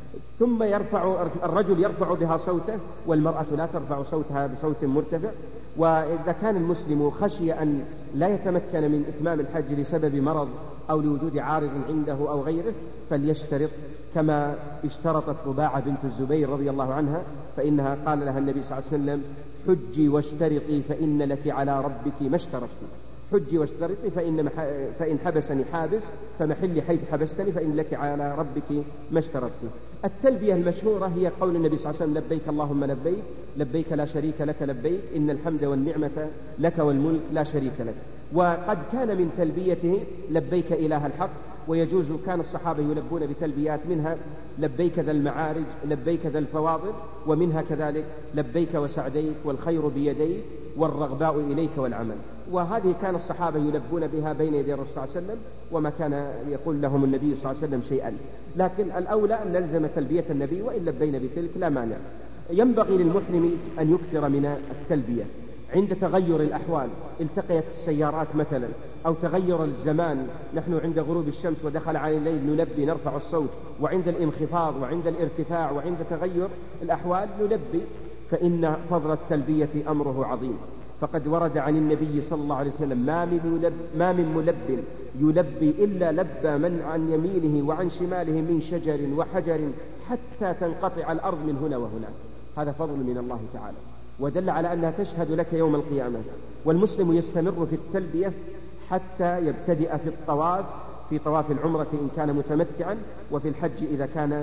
ثم يرفع الرجل يرفع بها صوته والمرأة لا ترفع صوتها بصوت مرتفع. وإذا كان المسلم خشي أن لا يتمكن من إتمام الحج لسبب مرض أو لوجود عارض عنده أو غيره فليشترط كما اشترطت رباعة بنت الزبير رضي الله عنها، فإنها قال لها النبي صلى الله عليه وسلم حجي واشترطي فإن لك على ربك ما اشترطت، حجي واشترطي فإن, فإن حبسني حابس فمحلي حيث حبستني فإن لك على ربك ما اشترطت. التلبية المشهورة هي قول النبي صلى الله عليه وسلم لبيك اللهم لبيك لبيك لا شريك لك لبيك إن الحمد والنعمة لك والملك لا شريك لك. وقد كان من تلبيته لبيك إله الحق، ويجوز كان الصحابة يلبون بتلبيات منها لبيك ذا المعارج لبيك ذا الفواضل، ومنها كذلك لبيك وسعديك والخير بيديك والرغباء إليك والعمل. وهذه كان الصحابة يلبون بها بين يدي الرسول صلى الله عليه وسلم وما كان يقول لهم النبي صلى الله عليه وسلم شيئا، لكن الأولى أن نلزم تلبية النبي وإن لبينا بتلك لا مانع. ينبغي للمحرم أن يكثر من التلبية عند تغير الأحوال، التقيت السيارات مثلا أو تغير الزمان، نحن عند غروب الشمس ودخل على الليل نلبي نرفع الصوت، وعند الانخفاض وعند الارتفاع وعند تغير الأحوال نلبي، فإن فضل التلبية أمره عظيم. فقد ورد عن النبي صلى الله عليه وسلم ما من, يلب ما من ملب يلبي إلا لبى من عن يمينه وعن شماله من شجر وحجر حتى تنقطع الأرض من هنا وهنا. هذا فضل من الله تعالى، ودل على أنها تشهد لك يوم القيامة. والمسلم يستمر في التلبية حتى يبتدئ في الطواف، في طواف العمرة إن كان متمتعا، وفي الحج إذا كان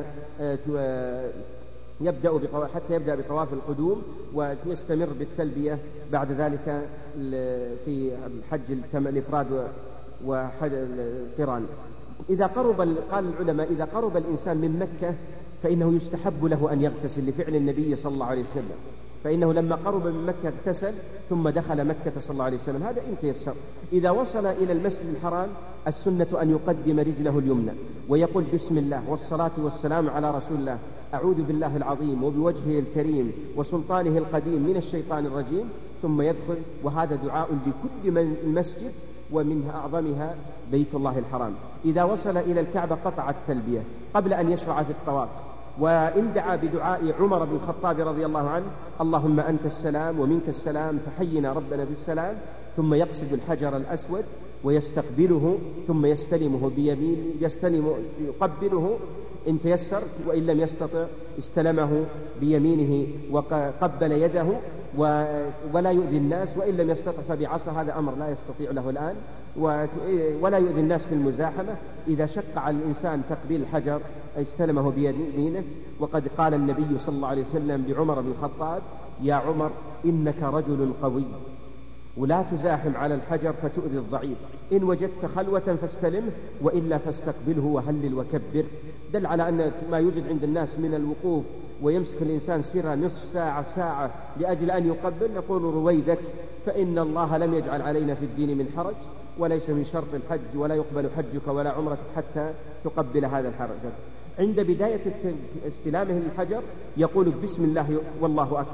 يبدأ بطواف حتى يبدأ بطواف القدوم، ويستمر بالتلبية بعد ذلك في الحج الإفراد وحج القران. إذا قرب قال العلماء إذا قرب الإنسان من مكة فإنه يستحب له أن يغتسل لفعل النبي صلى الله عليه وسلم، فإنه لما قرب من مكة اغتسل ثم دخل مكة صلى الله عليه وسلم، هذا إن تيسر. إذا وصل إلى المسجد الحرام السنة أن يقدم رجله اليمنى ويقول بسم الله والصلاة والسلام على رسول الله، أعوذ بالله العظيم وبوجهه الكريم وسلطانه القديم من الشيطان الرجيم، ثم يدخل. وهذا دعاء لكل من المسجد، ومنها أعظمها بيت الله الحرام. إذا وصل إلى الكعبة قطع التلبية قبل أن يشرع في الطواف، وإن دعا بدعاء عمر بن الخطاب رضي الله عنه اللهم أنت السلام ومنك السلام فحينا ربنا بالسلام، ثم يقصد الحجر الأسود ويستقبله ثم يستلمه بيمين يستلم يقبله إن تيسر، وإن لم يستطع استلمه بيمينه وقبل يده ولا يؤذي الناس، وإن لم يستطع فبعصا، هذا أمر لا يستطيع له الآن، ولا يؤذي الناس في المزاحمة. إذا شق على الإنسان تقبيل الحجر استلمه بيمينه. وقد قال النبي صلى الله عليه وسلم لعمر بن الخطاب يا عمر إنك رجل قوي ولا تزاحم على الحجر فتؤذي الضعيف، إن وجدت خلوة فاستلمه وإلا فاستقبله وهلل وكبر. دل على أن ما يوجد عند الناس من الوقوف ويمسك الإنسان سيرة نصف ساعة ساعة لأجل أن يقبل، نقول رويدك، فإن الله لم يجعل علينا في الدين من حرج، وليس من شرط الحج ولا يقبل حجك ولا عمرتك حتى تقبل هذا الحرج. عند بداية استلامه للحجر يقول بسم الله والله أكبر،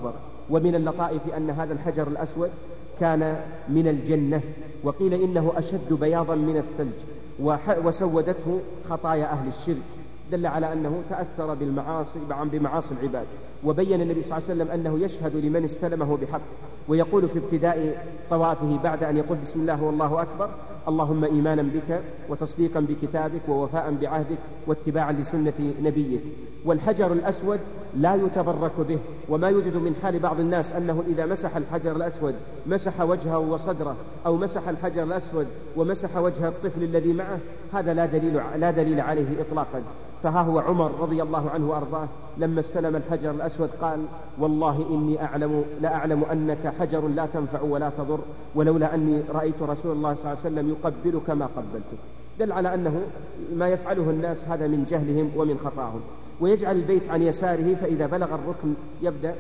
ومن اللطائف أن هذا الحجر الأسود كان من الجنة، وقيل إنه أشد بياضا من الثلج وسودته خطايا أهل الشرك، دل على أنه تأثر بالمعاصي بمعاصي العباد. وبين النبي صلى الله عليه وسلم أنه يشهد لمن استلمه بحق، ويقول في ابتداء طوافه بعد أن يقول بسم الله والله أكبر: اللهم إيمانا بك وتصديقا بكتابك ووفاء بعهدك واتباعا لسنة نبيك. والحجر الأسود لا يتبرك به، وما يوجد من حال بعض الناس أنه إذا مسح الحجر الأسود مسح وجهه وصدره، أو مسح الحجر الأسود ومسح وجه الطفل الذي معه، هذا لا دليل, لا دليل عليه إطلاقا. فها هو عمر رضي الله عنه وأرضاه لما استلم الحجر الأسود قال: والله إني أعلم لا أعلم أنك حجر لا تنفع ولا تضر، ولولا أني رأيت رسول الله صلى الله عليه وسلم يقبلك ما قبلته. دل على أنه ما يفعله الناس هذا من جهلهم ومن خطاهم. ويجعل البيت عن يساره، فإذا بلغ الركن يبدأ،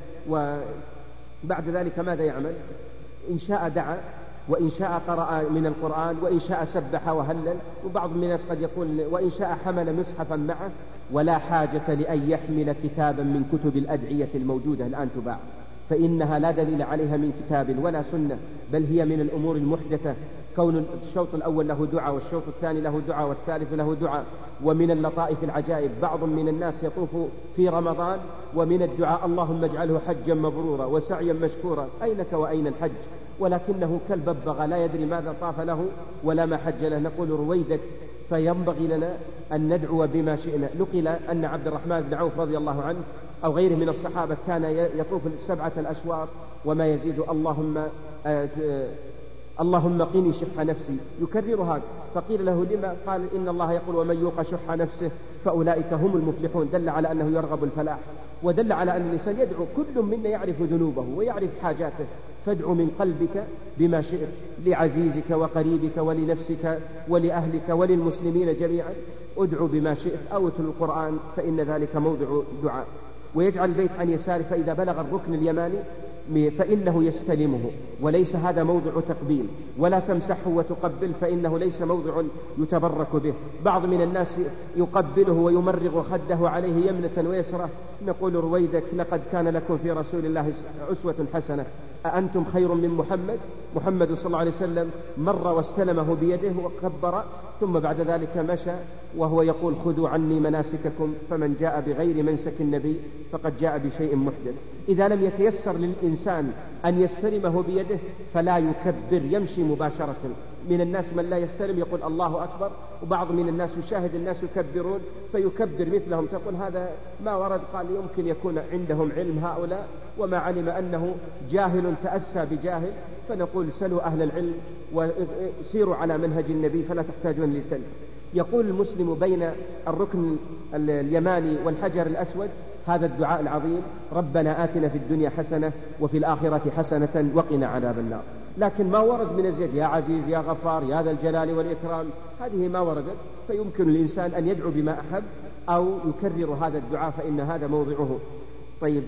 وبعد ذلك ماذا يعمل؟ إن شاء دعا، وإن شاء قرأ من القرآن، وإن شاء سبح وهلل. وبعض من الناس قد يقول: وإن شاء حمل مصحفا معه. ولا حاجة لأن يحمل كتابا من كتب الأدعية الموجودة الآن تباع، فإنها لا دليل عليها من كتاب ولا سنة، بل هي من الأمور المحدثة. كون الشوط الأول له دعاء، والشوط الثاني له دعاء، والثالث له دعاء. ومن اللطائف العجائب بعض من الناس يطوف في رمضان ومن الدعاء: اللهم اجعله حجا مبرورا وسعيا مشكورا. أينك وأين الحج؟ ولكنه كالببغاء لا يدري ماذا طاف له ولا ما حج له. نقول: رويدك، فينبغي لنا أن ندعو بما شئنا. نقل أن عبد الرحمن بن عوف رضي الله عنه أو غيره من الصحابة كان يطوف السبعة الأشواط وما يزيد: اللهم آه اللهم قني شح نفسي، يكررها. فقيل له: لما؟ قال: إن الله يقول: ومن يوق شح نفسه فأولئك هم المفلحون. دل على أنه يرغب الفلاح، ودل على أن الإنسان يدعو. كل منا يعرف ذنوبه ويعرف حاجاته، فادعو من قلبك بما شئت لعزيزك وقريبك ولنفسك ولأهلك وللمسلمين جميعا. ادعو بما شئت أو اتل القرآن، فإن ذلك موضع دعاء. ويجعل البيت عن يساره، فإذا بلغ الركن اليماني فإنه يستلمه، وليس هذا موضع تقبيل. ولا تمسحه وتقبل، فإنه ليس موضع يتبرك به. بعض من الناس يقبله ويمرغ خده عليه يمنة ويسرة. نقول: رويدك، لقد كان لكم في رسول الله أسوة حسنة. أأنتم خير من محمد؟ محمد صلى الله عليه وسلم مر واستلمه بيده وكبر، ثم بعد ذلك مشى وهو يقول: خذوا عني مناسككم، فمن جاء بغير منسك النبي فقد جاء بشيء محدث. إذا لم يتيسر للإنسان أن يستلمه بيده فلا يكبر، يمشي مباشرة. من الناس من لا يستلم يقول الله أكبر، وبعض من الناس يشاهد الناس يكبرون فيكبر مثلهم. تقول: هذا ما ورد. قال: يمكن يكون عندهم علم هؤلاء وما علم أنه جاهل تأسى بجاهل. فنقول: سلوا أهل العلم وسيروا على منهج النبي فلا تحتاجون للتلك. يقول المسلم بين الركن اليماني والحجر الأسود هذا الدعاء العظيم: ربنا آتنا في الدنيا حسنة وفي الآخرة حسنة وقنا عذاب النار. لكن ما ورد من الزيد: يا عزيز يا غفار يا ذا الجلال والإكرام، هذه ما وردت. فيمكن الإنسان أن يدعو بما أحب أو يكرر هذا الدعاء، فإن هذا موضعه. طيب،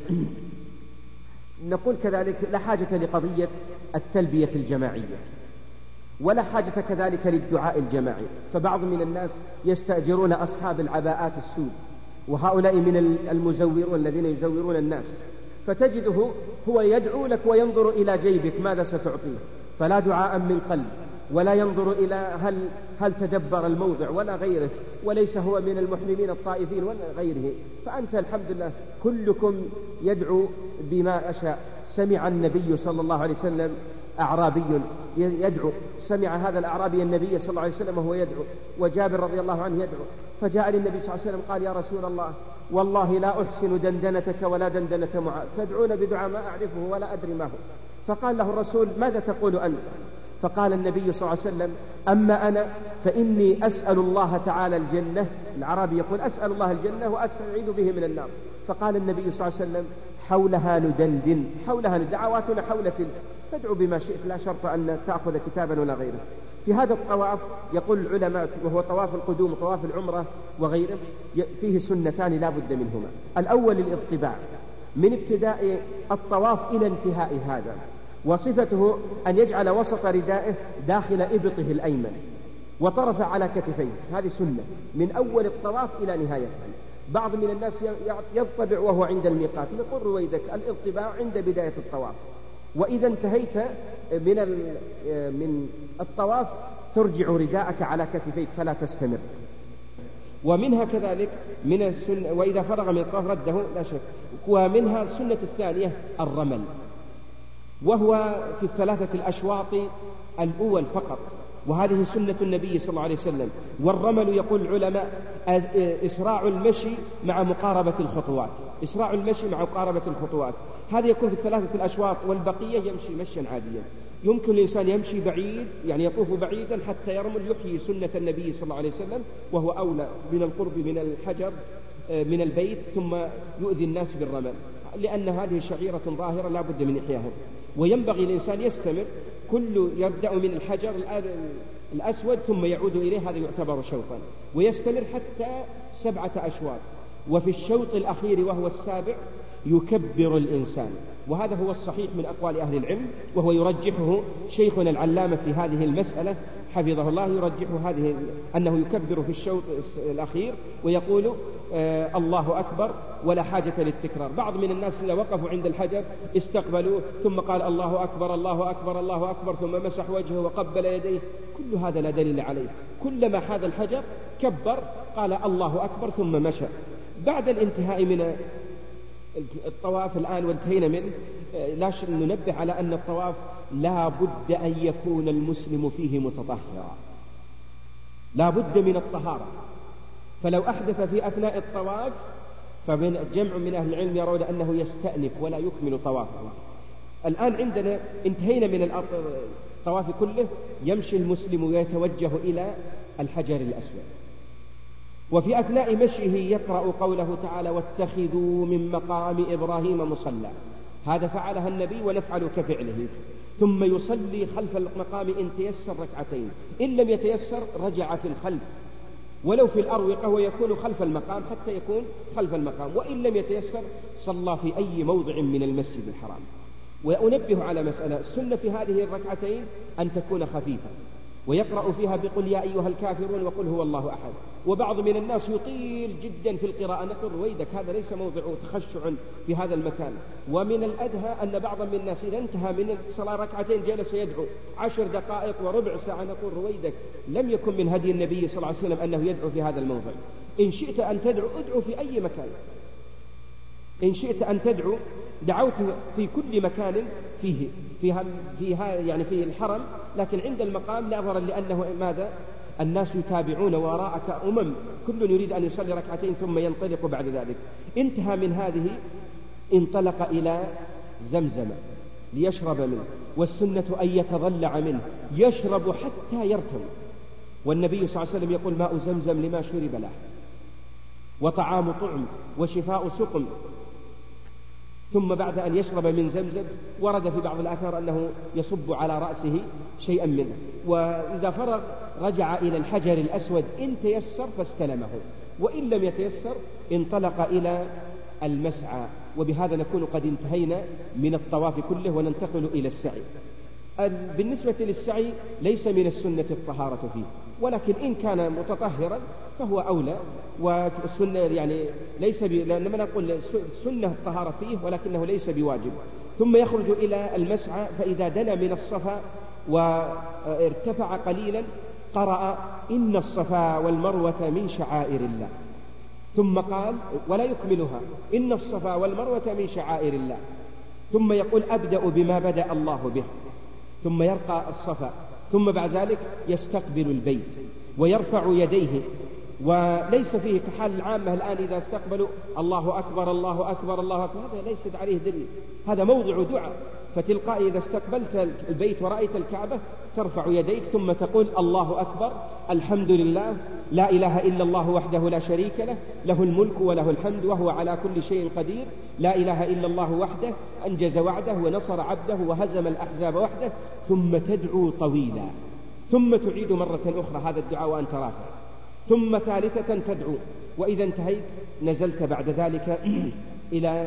نقول كذلك: لا حاجة لقضية التلبية الجماعية، ولا حاجة كذلك للدعاء الجماعي. فبعض من الناس يستأجرون أصحاب العباءات السود، وهؤلاء من المزورون الذين يزورون الناس، فتجده هو يدعو لك وينظر إلى جيبك ماذا ستعطيه، فلا دعاء من قلب، ولا ينظر إلى هل, هل تدبر الموضع ولا غيره، وليس هو من المحرمين الطائفين ولا غيره. فأنت الحمد لله كلكم يدعو بما أشاء. سمع النبي صلى الله عليه وسلم أعرابي يدعو، سمع هذا الأعرابي النبي صلى الله عليه وسلم وهو يدعو، وجابر رضي الله عنه يدعو، فجاء للنبي صلى الله عليه وسلم قال: يا رسول الله، والله لا أحسن دندنتك ولا دندنة معاذ، تدعون بدعاء ما أعرفه ولا أدري ما هو. فقال له الرسول: ماذا تقول أنت؟ فقال النبي صلى الله عليه وسلم: أما أنا فإني أسأل الله تعالى الجنة. العربي يقول: أسأل الله الجنة وأستعيذ به من النار. فقال النبي صلى الله عليه وسلم: حولها ندندن، حولها دعواتنا حول تلك، فادعو بما شئت، لا شرط أن تأخذ كتابا ولا غيره. في هذا الطواف يقول العلماء، وهو طواف القدوم وطواف العمرة وغيره، فيه سنتان لا بد منهما. الأول الاضطباع من ابتداء الطواف إلى انتهاء هذا، وصفته أن يجعل وسط ردائه داخل إبطه الأيمن وطرف على كتفيه، هذه سنة من أول الطواف إلى نهايته. بعض من الناس يطبع وهو عند الميقات، نقول رويدك الاطباع عند بداية الطواف، وإذا انتهيت من من الطواف ترجع رداءك على كتفيك فلا تستمر. ومنها كذلك من السنة، وإذا فرغ من الطواف رده لا شك. ومنها السنة الثانية الرمل، وهو في الثلاثة الأشواط الأول فقط، وهذه سنة النبي صلى الله عليه وسلم. والرمل يقول العلماء إسراع المشي مع مقاربة الخطوات، إسراع المشي مع مقاربة الخطوات، هذا يكون في الثلاثة الأشواط، والبقية يمشي مشيا عاديا. يمكن الإنسان يمشي بعيد، يعني يطوف بعيدا حتى يرمل، يحيي سنة النبي صلى الله عليه وسلم، وهو أولى من القرب من الحجر من البيت ثم يؤذي الناس بالرمل، لأن هذه شعيرة ظاهرة لا بد من إحياها. وينبغي الإنسان يستمر، كل يبدأ من الحجر الأسود ثم يعود إليه، هذا يعتبر شوطا، ويستمر حتى سبعة أشواط. وفي الشوط الأخير وهو السابع يكبر الإنسان، وهذا هو الصحيح من أقوال أهل العلم، وهو يرجحه شيخنا العلامة في هذه المسألة حفظه الله، يرجح هذه أنه يكبر في الشوط الأخير ويقول آه الله أكبر ولا حاجة للتكرار. بعض من الناس إذا وقفوا عند الحجر استقبلوه ثم قال الله أكبر الله أكبر الله أكبر ثم مسح وجهه وقبل يديه، كل هذا لا دليل عليه. كلما حاذ الحجر كبر قال الله أكبر ثم مشى. بعد الانتهاء من الطواف الآن وانتهينا منه، لا شك ننبه على أن الطواف لا بد أن يكون المسلم فيه متطهرا، لا بد من الطهارة. فلو أحدث في أثناء الطواف فمن جمع من أهل العلم يرون أنه يستأنف ولا يكمل طوافه. الآن عندنا انتهينا من الطواف كله، يمشي المسلم ويتوجه إلى الحجر الأسود، وفي أثناء مشيه يقرأ قوله تعالى واتخذوا من مقام إبراهيم مصلى، هذا فعلها النبي ونفعل كفعله. ثم يصلي خلف المقام إن تيسر ركعتين، إن لم يتيسر رجع في الخلف ولو في الأروقة ويكون خلف المقام حتى يكون خلف المقام، وإن لم يتيسر صلى في أي موضع من المسجد الحرام. وأنبه على مسألة، السنة في هذه الركعتين أن تكون خفيفة، ويقرأ فيها بقل يا أيها الكافرون وقل هو الله أحد. وبعض من الناس يطيل جدا في القراءة، نقول رويدك هذا ليس موضع تخشع في هذا المكان. ومن الأدهى أن بعض من الناس إذا انتهى من الصلاة ركعتين جلس يدعو عشر دقائق وربع ساعة، نقول رويدك لم يكن من هدي النبي صلى الله عليه وسلم أنه يدعو في هذا الموضع. إن شئت أن تدعو ادعو في أي مكان، إن شئت أن تدعو دعوت في كل مكان فيه فيها فيها يعني في الحرم، لكن عند المقام لا ضرر، لأنه ماذا؟ الناس يتابعون وراءك أمم، كل يريد أن يصلي ركعتين ثم ينطلق بعد ذلك. انتهى من هذه انطلق إلى زمزم ليشرب منه، والسنة أن يتضلع منه يشرب حتى يرتوي. والنبي صلى الله عليه وسلم يقول ماء زمزم لما شرب له وطعام طعم وشفاء سقم. ثم بعد أن يشرب من زمزم ورد في بعض الآثار أنه يصب على رأسه شيئا منه، وإذا فرغ رجع إلى الحجر الأسود إن تيسر فاستلمه، وإن لم يتيسر انطلق إلى المسعى. وبهذا نكون قد انتهينا من الطواف كله وننتقل إلى السعي. بالنسبة للسعي ليس من السنة الطهارة فيه، ولكن إن كان متطهرا فهو أولى. والسنة يعني ليس ب... لأننا نقول السنة الطهارة فيه ولكنه ليس بواجب. ثم يخرج إلى المسعى، فإذا دنا من الصفا وارتفع قليلا قرأ إن الصفا والمروة من شعائر الله، ثم قال ولا يكملها إن الصفا والمروة من شعائر الله، ثم يقول أبدأ بما بدأ الله به، ثم يرقى الصفا، ثم بعد ذلك يستقبل البيت ويرفع يديه. وليس فيه كحال العامة الآن إذا استقبلوا الله أكبر الله أكبر الله أكبر، هذا ليس عليه دليل، هذا موضع دعاء. فتلقائي إذا استقبلت البيت ورأيت الكعبة ترفع يديك ثم تقول الله أكبر الحمد لله لا إله إلا الله وحده لا شريك له له الملك وله الحمد وهو على كل شيء قدير لا إله إلا الله وحده أنجز وعده ونصر عبده وهزم الأحزاب وحده. ثم تدعو طويلا، ثم تعيد مرة أخرى هذا الدعاء وأنت رافع، ثم ثالثة تدعو، وإذا انتهيت نزلت بعد ذلك إلى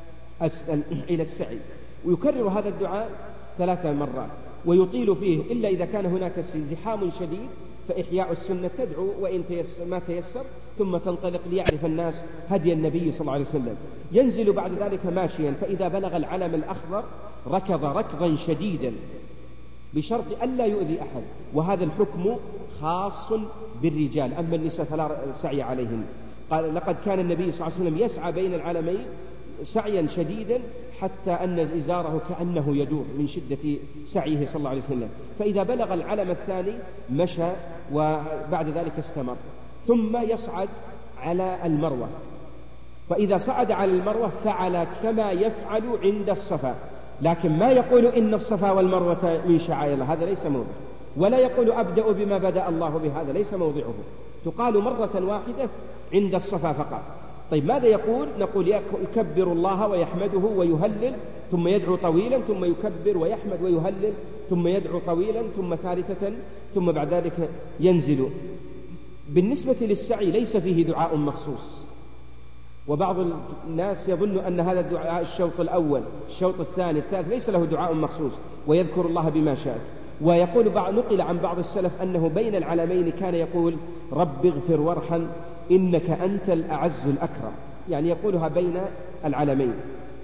إلى السعي. ويكرر هذا الدعاء ثلاث مرات ويطيل فيه، إلا إذا كان هناك زحام شديد فإحياء السنة تدعو وإن تيسر ما تيسر، ثم تنطلق ليعرف الناس هدي النبي صلى الله عليه وسلم. ينزل بعد ذلك ماشيا، فإذا بلغ العلم الأخضر ركض ركضا شديدا بشرط ألا يؤذي أحد، وهذا الحكم خاص بالرجال، أما النساء فلا سعي عليهن. قال لقد كان النبي صلى الله عليه وسلم يسعى بين العلمين سعيا شديدا حتى أن إزاره كأنه يدور من شدة سعيه صلى الله عليه وسلم. فإذا بلغ العلم الثاني مشى وبعد ذلك استمر، ثم يصعد على المروة، فإذا صعد على المروة فعل كما يفعل عند الصفا، لكن ما يقول إن الصفا والمروة من شعائر الله، هذا ليس موضع، ولا يقول أبدأ بما بدأ الله به، هذا ليس موضعه، تقال مرة واحدة عند الصفا فقط. طيب ماذا يقول؟ نقول يكبر الله ويحمده ويهلل، ثم يدعو طويلا، ثم يكبر ويحمد ويهلل، ثم يدعو طويلا، ثم ثالثة، ثم بعد ذلك ينزل. بالنسبة للسعي ليس فيه دعاء مخصوص، وبعض الناس يظن أن هذا الدعاء الشوط الأول الشوط الثاني الثالث ليس له دعاء مخصوص، ويذكر الله بما شاء. ويقول بعض نقل عن بعض السلف أنه بين العلمين كان يقول رب اغفر وارحم إنك أنت الأعز الأكرم، يعني يقولها بين العلمين.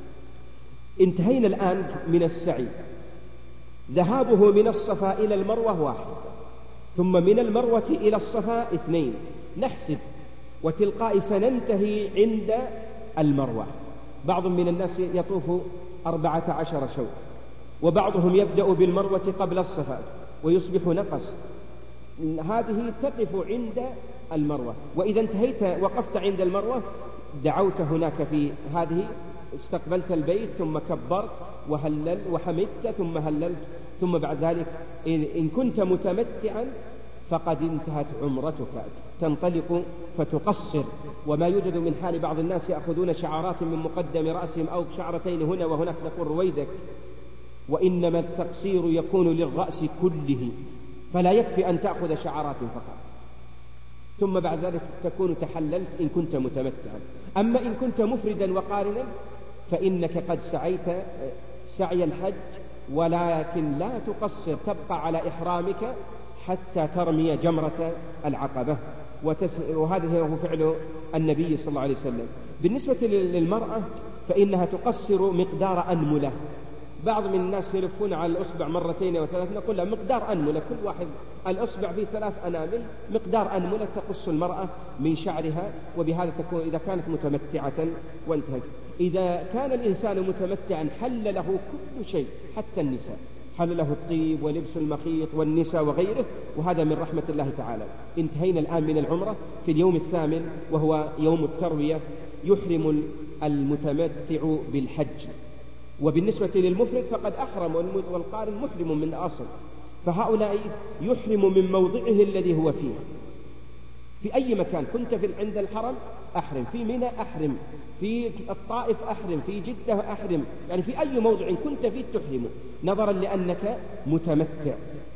انتهينا الآن من السعي. ذهابه من الصفا إلى المروة واحد، ثم من المروة إلى الصفا اثنين، نحسب وتلقاء سننتهي عند المروة. بعض من الناس يطوف أربعة عشر شوط، وبعضهم يبدأ بالمروة قبل الصفا ويصبح نقص، هذه تقف عند المروة. وإذا انتهيت وقفت عند المروة دعوت هناك في هذه، استقبلت البيت ثم كبرت وهلل وحمدت ثم هللت، ثم بعد ذلك إن كنت متمتعا فقد انتهت عمرتك، تنطلق فتقصر. وما يوجد من حال بعض الناس يأخذون شعرات من مقدم رأسهم أو شعرتين هنا وهناك، نقول رويدك، وإنما التقصير يكون للرأس كله، فلا يكفي أن تأخذ شعرات فقط، ثم بعد ذلك تكون تحللت إن كنت متمتعا. أما إن كنت مفردا وقارنا فإنك قد سعيت سعي الحج، ولكن لا تقصر، تبقى على إحرامك حتى ترمي جمرة العقبة، وتس... وهذا هو فعل النبي صلى الله عليه وسلم. بالنسبة للمرأة فإنها تقصر مقدار أنملة. بعض من الناس يلفون على الأصبع مرتين وثلاث، نقول له مقدار أنملة، كل واحد الأصبع فيه ثلاث أنامل، مقدار أنملة تقص المرأة من شعرها، وبهذا تكون إذا كانت متمتعة وانتهت. إذا كان الإنسان متمتعا حل له كل شيء حتى النساء، حل له الطيب ولبس المخيط والنساء وغيره، وهذا من رحمة الله تعالى. انتهينا الآن من العمرة. في اليوم الثامن وهو يوم التروية يحرم المتمتع بالحج. وبالنسبة للمفرد فقد أحرم، والقارن محرم من الأصل، فهؤلاء يحرم من موضعه الذي هو فيه. في أي مكان كنت في عند الحرم أحرم، في منى أحرم، في الطائف أحرم، في جدة أحرم، يعني في أي موضع كنت فيه تحرم، نظرا لأنك متمتع.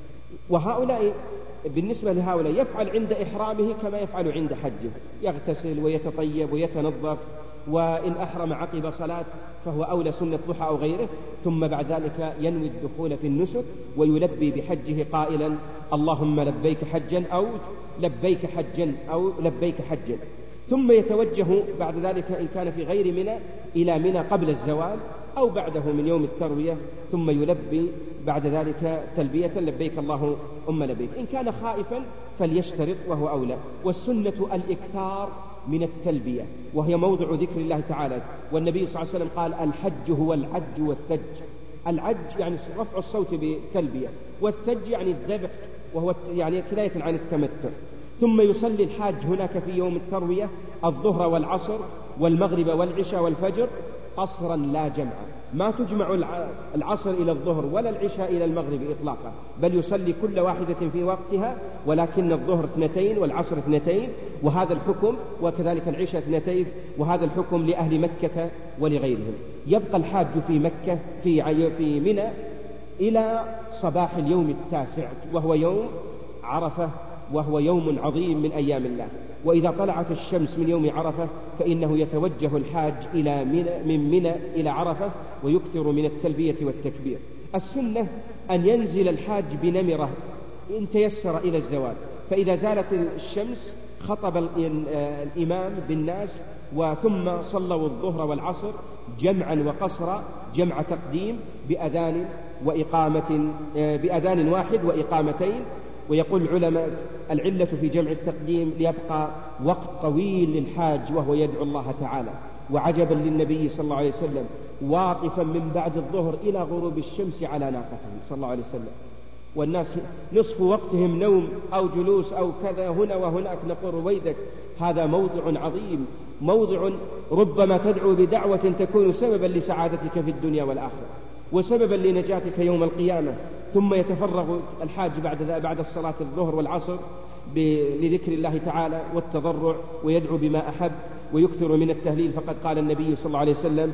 وهؤلاء بالنسبة لهؤلاء يفعل عند إحرامه كما يفعل عند حجه، يغتسل ويتطيب ويتنظف، وإن أحرم عقب صلاة فهو أولى سنة ضحى أو غيره، ثم بعد ذلك ينوي الدخول في النسك ويلبي بحجه قائلا اللهم لبيك حجا أو لبيك حجا أو لبيك حجا، ثم يتوجه بعد ذلك إن كان في غير منى إلى منى قبل الزوال أو بعده من يوم التروية، ثم يلبي بعد ذلك تلبية لبيك اللهم لبيك. إن كان خائفا فليشترط وهو أولى. والسنة الإكثار من التلبية، وهي موضع ذكر الله تعالى. والنبي صلى الله عليه وسلم قال الحج هو العج والثج. العج يعني رفع الصوت بتلبية، والثج يعني الذبح، وهو يعني كناية عن التمتع. ثم يصلي الحاج هناك في يوم التروية الظهر والعصر والمغرب والعشاء والفجر قصرا لا جمعا، ما تجمع العصر إلى الظهر ولا العشاء إلى المغرب إطلاقا، بل يصلي كل واحدة في وقتها، ولكن الظهر اثنتين والعصر اثنتين، وهذا الحكم، وكذلك العشاء اثنتين، وهذا الحكم لأهل مكة ولغيرهم. يبقى الحاج في مكة في في منى إلى صباح اليوم التاسع وهو يوم عرفة، وهو يوم عظيم من أيام الله. وإذا طلعت الشمس من يوم عرفة فإنه يتوجه الحاج إلى منى من منى إلى عرفة ويكثر من التلبية والتكبير. السنة أن ينزل الحاج بنمرة إن تيسر إلى الزوال، فإذا زالت الشمس خطب الإمام بالناس وثم صلوا الظهر والعصر جمعا وقصرا، جمع تقديم بأذان وإقامة بأذان واحد وإقامتين. ويقول العلماء العلة في جمع التقديم ليبقى وقت طويل للحاج وهو يدعو الله تعالى. وعجبا للنبي صلى الله عليه وسلم واقفا من بعد الظهر إلى غروب الشمس على ناقته صلى الله عليه وسلم، والناس نصف وقتهم نوم أو جلوس أو كذا هنا وهناك. نقول رويدك هذا موضع عظيم، موضع ربما تدعو بدعوة تكون سببا لسعادتك في الدنيا والآخرة وسببا لنجاتك يوم القيامة. ثم يتفرغ الحاج بعد بعد الصلاة الظهر والعصر لذكر الله تعالى والتضرع، ويدعو بما أحب ويكثر من التهليل. فقد قال النبي صلى الله عليه وسلم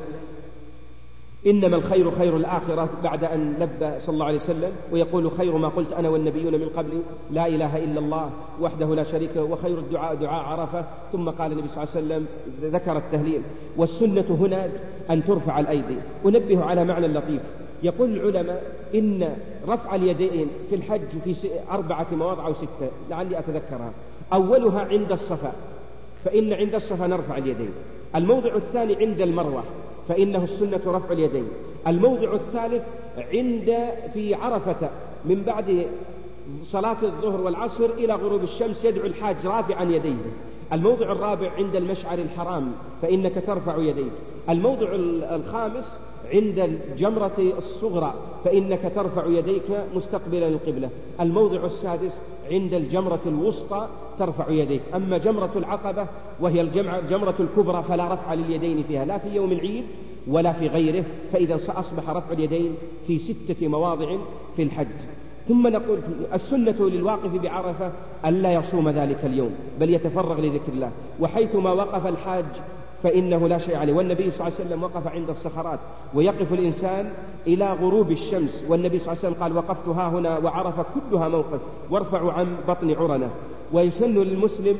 إنما الخير خير الآخرة بعد أن لبى صلى الله عليه وسلم، ويقول خير ما قلت أنا والنبيون من قبل لا إله إلا الله وحده لا شريك له، وخير الدعاء دعاء عرفة. ثم قال النبي صلى الله عليه وسلم ذكر التهليل. والسنة هنا أن ترفع الأيدي. أنبه على معنى لطيف. يقول العلماء إن رفع اليدين في الحج في أربعة مواضع أو ستة لعلي أتذكرها. أولها عند الصفا، فإن عند الصفا نرفع اليدين. الموضع الثاني عند المروة، فإنه السنة رفع اليدين. الموضع الثالث عند في عرفة من بعد صلاة الظهر والعصر إلى غروب الشمس يدعو الحاج رافعا يديه. الموضع الرابع عند المشعر الحرام فإنك ترفع يديك. الموضع الخامس عند الجمرة الصغرى فإنك ترفع يديك مستقبلا القبلة. الموضع السادس عند الجمرة الوسطى ترفع يديك. أما جمرة العقبة وهي الجمرة الكبرى فلا رفع لليدين فيها لا في يوم العيد ولا في غيره، فإذا أصبح رفع اليدين في ستة مواضع في الحج. ثم نقول السنة للواقف بعرفة ألا يصوم ذلك اليوم بل يتفرغ لذكر الله، وحيثما وقف الحاج فإنه لا شيء عليه. والنبي صلى الله عليه وسلم وقف عند الصخرات ويقف الإنسان إلى غروب الشمس، والنبي صلى الله عليه وسلم قال وقفت ها هنا وعرفة كلها موقف وارفعوا عن بطن عرنة. ويسن للمسلم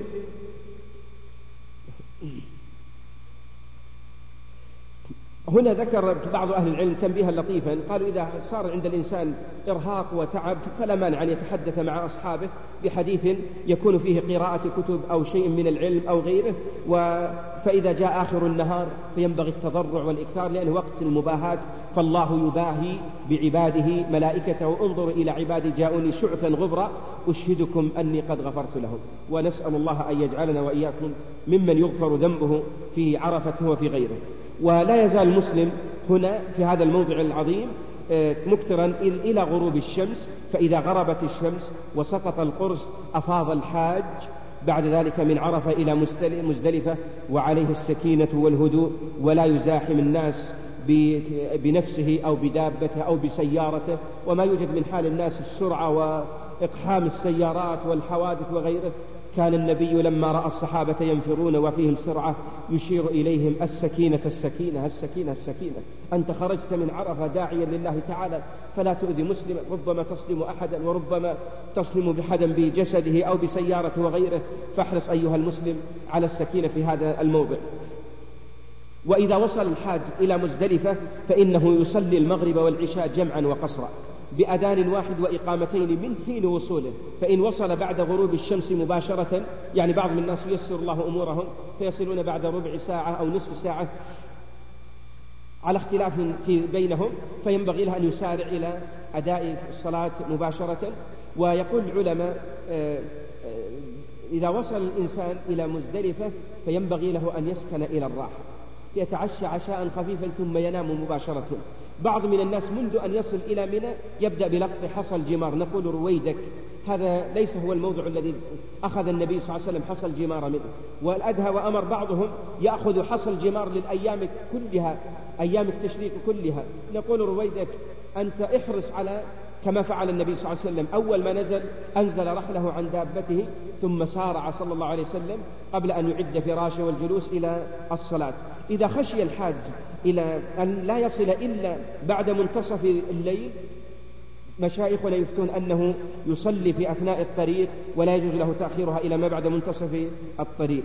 هنا ذكر بعض أهل العلم تنبيها لطيفا، قالوا إذا صار عند الإنسان إرهاق وتعب فلا مانع أن يتحدث مع أصحابه بحديث يكون فيه قراءة كتب أو شيء من العلم أو غيره. فإذا جاء آخر النهار فينبغي التضرع والإكثار لأنه وقت المباهاة، فالله يباهي بعباده ملائكته انظروا إلى عبادي جاءوني شعثا غبرا أشهدكم أني قد غفرت لهم. ونسأل الله أن يجعلنا وإياكم ممن يغفر ذنبه في عرفة وفي غيره. ولا يزال المسلم هنا في هذا الموضع العظيم مكثرا إلى غروب الشمس، فإذا غربت الشمس وسقط القرص أفاض الحاج بعد ذلك من عرفة إلى مزدلفة وعليه السكينة والهدوء ولا يزاحم الناس بنفسه أو بدابته أو بسيارته. وما يوجد من حال الناس السرعة وإقحام السيارات والحوادث وغيره. كان النبي لما رأى الصحابة ينفرون وفيهم سرعة يشير إليهم السكينة السكينة السكينة السكينة، أنت خرجت من عرفة داعيا لله تعالى فلا تؤذي مسلما، ربما تصدم أحدا وربما تصدم بحدا بجسده أو بسيارته وغيره، فاحرص أيها المسلم على السكينة في هذا الموضع. وإذا وصل الحاج إلى مزدلفة فإنه يصلي المغرب والعشاء جمعا وقصرا بأذان واحد وإقامتين من حين وصوله. فإن وصل بعد غروب الشمس مباشرة، يعني بعض من الناس ييسر الله أمورهم فيصلون بعد ربع ساعة أو نصف ساعة على اختلاف في بينهم، فينبغي له أن يسارع إلى أداء الصلاة مباشرة. ويقول العلماء إذا وصل الإنسان إلى مزدلفة فينبغي له أن يسكن إلى الراحة، يتعشى عشاء خفيفا ثم ينام مباشرة. بعض من الناس منذ أن يصل إلى منى يبدأ بلقط حصى الجمار، نقول رويدك هذا ليس هو الموضع الذي أخذ النبي صلى الله عليه وسلم حصى الجمار منه. والأدهى وأمر بعضهم يأخذ حصى الجمار للأيام كلها أيام التشريق كلها. نقول رويدك أنت احرص على كما فعل النبي صلى الله عليه وسلم، أول ما نزل أنزل رحله عن دابته ثم سارع صلى الله عليه وسلم قبل أن يعد فراشه والجلوس إلى الصلاة. إذا خشي الحاج إلى أن لا يصل إلا بعد منتصف الليل، مشايخنا يفتون أنه يصلي في أثناء الطريق ولا يجوز له تأخيرها إلى ما بعد منتصف الطريق.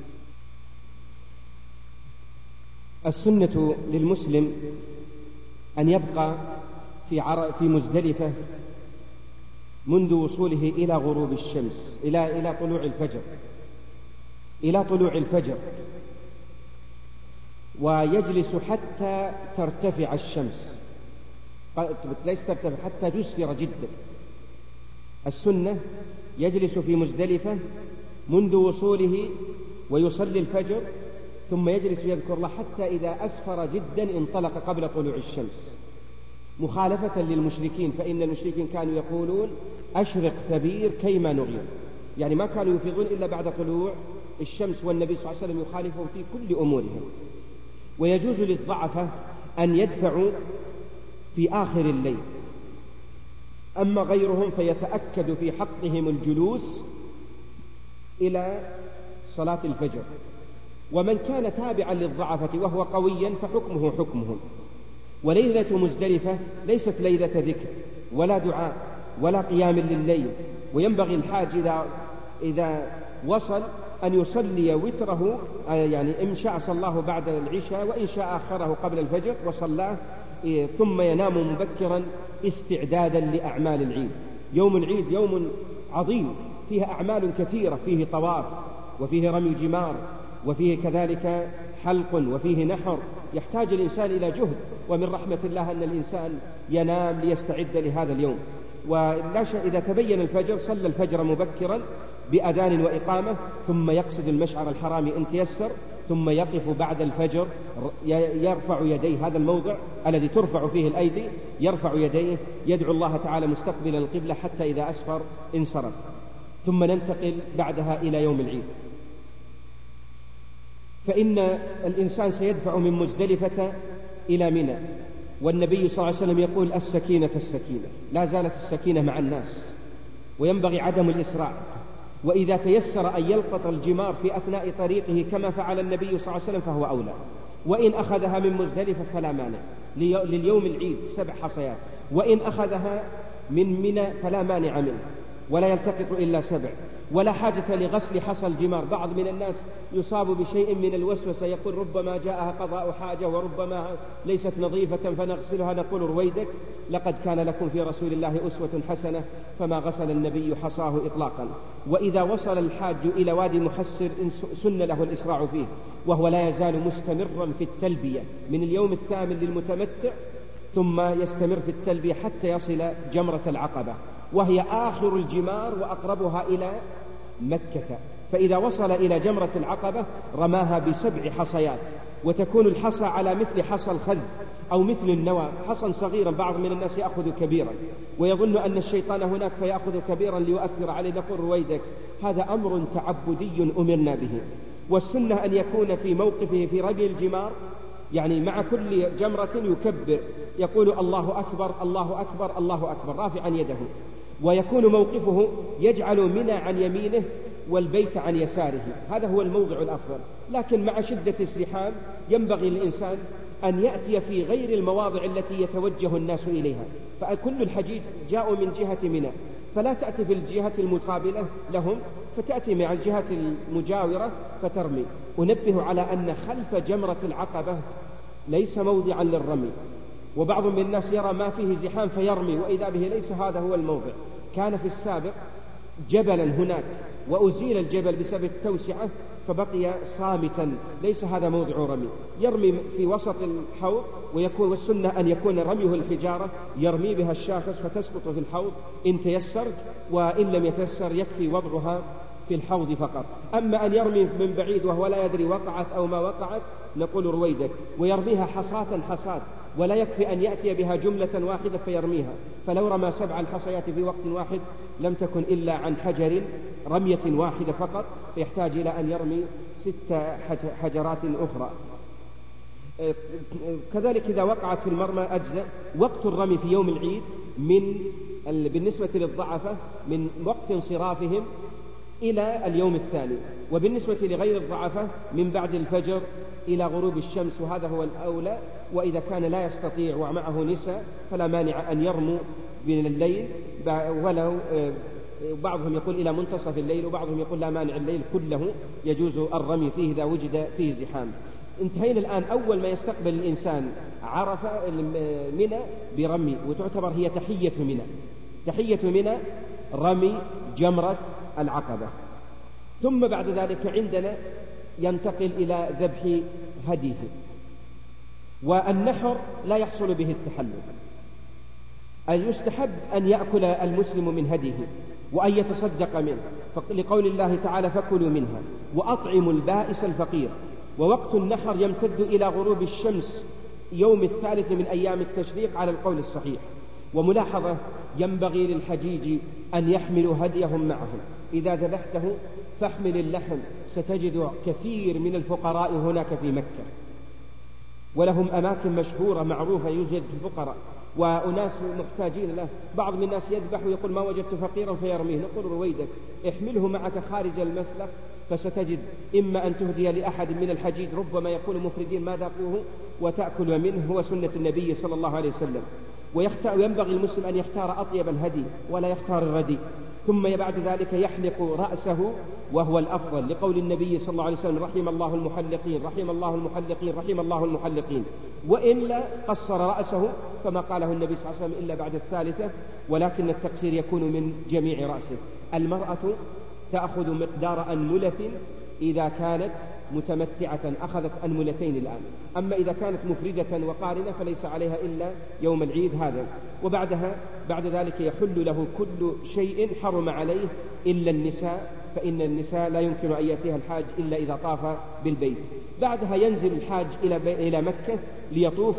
السنة للمسلم أن يبقى في, عر... في مزدلفة منذ وصوله إلى غروب الشمس، إلى إلى طلوع الفجر، إلى طلوع الفجر، ويجلس حتى ترتفع الشمس، ليس ترتفع، حتى تسفر جدا. السنة يجلس في مزدلفة منذ وصوله ويصلي الفجر، ثم يجلس يذكر الله حتى إذا أسفر جدا انطلق قبل طلوع الشمس، مخالفة للمشركين، فإن المشركين كانوا يقولون أشرق تبير كيما نغير، يعني ما كانوا يفيضون إلا بعد طلوع الشمس، والنبي صلى الله عليه وسلم يخالفهم في كل أمورهم. ويجوز للضعفة أن يدفعوا في آخر الليل، أما غيرهم فيتأكد في حقهم الجلوس إلى صلاة الفجر. ومن كان تابعا للضعفة وهو قويا فحكمه حكمهم. وليلة مزدلفة ليست ليلة ذكر ولا دعاء ولا قيام لليل، وينبغي الحاج إذا, إذا وصل أن يصلي وتره، يعني إن شاء صلاه بعد العشاء، وإن شاء آخره قبل الفجر وصلاه، ثم ينام مبكرا استعدادا لأعمال العيد. يوم العيد يوم عظيم، فيه أعمال كثيرة، فيه طواف، وفيه رمي جمار، وفيه كذلك حلق، وفيه نحر، يحتاج الإنسان إلى جهد، ومن رحمة الله أن الإنسان ينام ليستعد لهذا اليوم. ولا شيء إذا تبين الفجر صلى الفجر مبكرا بأذان وإقامة، ثم يقصد المشعر الحرام إن تيسر، ثم يقف بعد الفجر يرفع يديه، هذا الموضع الذي ترفع فيه الأيدي، يرفع يديه يدعو الله تعالى مستقبلا القبلة حتى إذا أسفر انصرف، ثم ننتقل بعدها إلى يوم العيد. فإن الإنسان سيدفع من مزدلفة إلى منى، والنبي صلى الله عليه وسلم يقول السكينة السكينة، لا زالت السكينة مع الناس، وينبغي عدم الإسراع. وإذا تيسر أن يلقط الجمار في أثناء طريقه كما فعل النبي صلى الله عليه وسلم فهو أولى، وإن أخذها من مزدلفة فلا مانع، لليوم العيد سبع حصيات، وإن أخذها من منى فلا مانع منه، ولا يلتقط إلا سبع، ولا حاجة لغسل حصى الجمار. بعض من الناس يصاب بشيء من الوسوسة، يقول ربما جاءها قضاء حاجة وربما ليست نظيفة فنغسلها، نقول رويدك، لقد كان لكم في رسول الله أسوة حسنة، فما غسل النبي حصاه إطلاقا. وإذا وصل الحاج إلى وادي محسر سن له الإسراع فيه، وهو لا يزال مستمرا في التلبية من اليوم الثامن للمتمتع، ثم يستمر في التلبية حتى يصل جمرة العقبة، وهي آخر الجمار وأقربها إلى مكة. فإذا وصل إلى جمرة العقبة رماها بسبع حصيات، وتكون الحصى على مثل حصى الخذ أو مثل النوى، حصى صغيرا. بعض من الناس يأخذ كبيرا ويظن أن الشيطان هناك فيأخذ كبيرا ليؤثر عليه، نقول رويدك، هذا أمر تعبدي أمرنا به. والسنة أن يكون في موقفه في رمي الجمار، يعني مع كل جمرة يكبر، يقول الله أكبر الله أكبر الله أكبر رافعا يده، ويكون موقفه يجعل منى عن يمينه والبيت عن يساره، هذا هو الموضع الأفضل. لكن مع شدة الزحام ينبغي للإنسان أن يأتي في غير المواضع التي يتوجه الناس إليها، فكل الحجيج جاءوا من جهة منى، فلا تأتي في الجهة المقابلة لهم، فتأتي مع الجهة المجاورة فترمي. أنبه على أن خلف جمرة العقبة ليس موضعا للرمي، وبعض من الناس يرى ما فيه زحام فيرمي، وإذا به ليس هذا هو الموضع. كان في السابق جبلا هناك وأزيل الجبل بسبب التوسعة فبقي صامتا، ليس هذا موضع رمي. يرمي في وسط الحوض، ويكون والسنة أن يكون رميه الحجارة يرمي بها الشاخص فتسقط في الحوض إن تيسر، وإن لم يتيسر يكفي وضعها في الحوض فقط. أما أن يرمي من بعيد وهو لا يدري وقعت أو ما وقعت نقول رويدك، ويرميها حصاة حصاة، ولا يكفي أن يأتي بها جملة واحدة فيرميها، فلو رمى سبع الحصيات في وقت واحد لم تكن إلا عن حجر رمية واحدة فقط، فيحتاج إلى أن يرمي ست حجرات أخرى. كذلك إذا وقعت في المرمى أجزاء. وقت الرمي في يوم العيد من بالنسبة للضعفة من وقت انصرافهم إلى اليوم الثاني، وبالنسبة لغير الضعفة من بعد الفجر إلى غروب الشمس، وهذا هو الأولى. وإذا كان لا يستطيع ومعه نساء فلا مانع أن يرموا من الليل، ولو بعضهم يقول إلى منتصف الليل، وبعضهم يقول لا مانع، الليل كله يجوز الرمي فيه إذا وجد فيه زحام. انتهينا الآن. أول ما يستقبل الإنسان عرفة منى برمي، وتعتبر هي تحية منى. تحية منى رمي جمرة العقبة. ثم بعد ذلك عندنا ينتقل إلى ذبح هديه. والنحر لا يحصل به التحلل. يستحب أن يأكل المسلم من هديه وأن يتصدق منه، لقول الله تعالى فكلوا منها وأطعموا البائس الفقير. ووقت النحر يمتد إلى غروب الشمس يوم الثالث من أيام التشريق على القول الصحيح. وملاحظة: ينبغي للحجيج أن يحملوا هديهم معهم. إذا ذبحته فاحمل اللحم، ستجد كثير من الفقراء هناك في مكة، ولهم أماكن مشهورة معروفة يوجد الفقراء وأناس محتاجين له. بعض من الناس يذبح ويقول ما وجدت فقيرا فيرميه، نقول رويدك احمله معك خارج المسلخ، فستجد إما أن تهدي لأحد من الحجيج ربما يكون مفردين ما ذاقوه وتأكل منه، هو سنة النبي صلى الله عليه وسلم. وينبغي المسلم أن يختار أطيب الهدي ولا يختار الردي. ثم بعد ذلك يحلق رأسه وهو الأفضل، لقول النبي صلى الله عليه وسلم رحم الله المحلقين رحم الله المحلقين رحم الله المحلقين. وإلا قصر رأسه كما قاله النبي صلى الله عليه وسلم إلا بعد الثالثة، ولكن التقصير يكون من جميع رأسه. المرأة تأخذ مقدار أنملة إذا كانت متمتعة، أخذت أنملتين الآن. أما إذا كانت مفردة وقارنة فليس عليها إلا يوم العيد هذا. وبعدها بعد ذلك يحل له كل شيء حرم عليه إلا النساء، فإن النساء لا يمكن أن يأتيها الحاج إلا إذا طاف بالبيت. بعدها ينزل الحاج إلى مكة ليطوف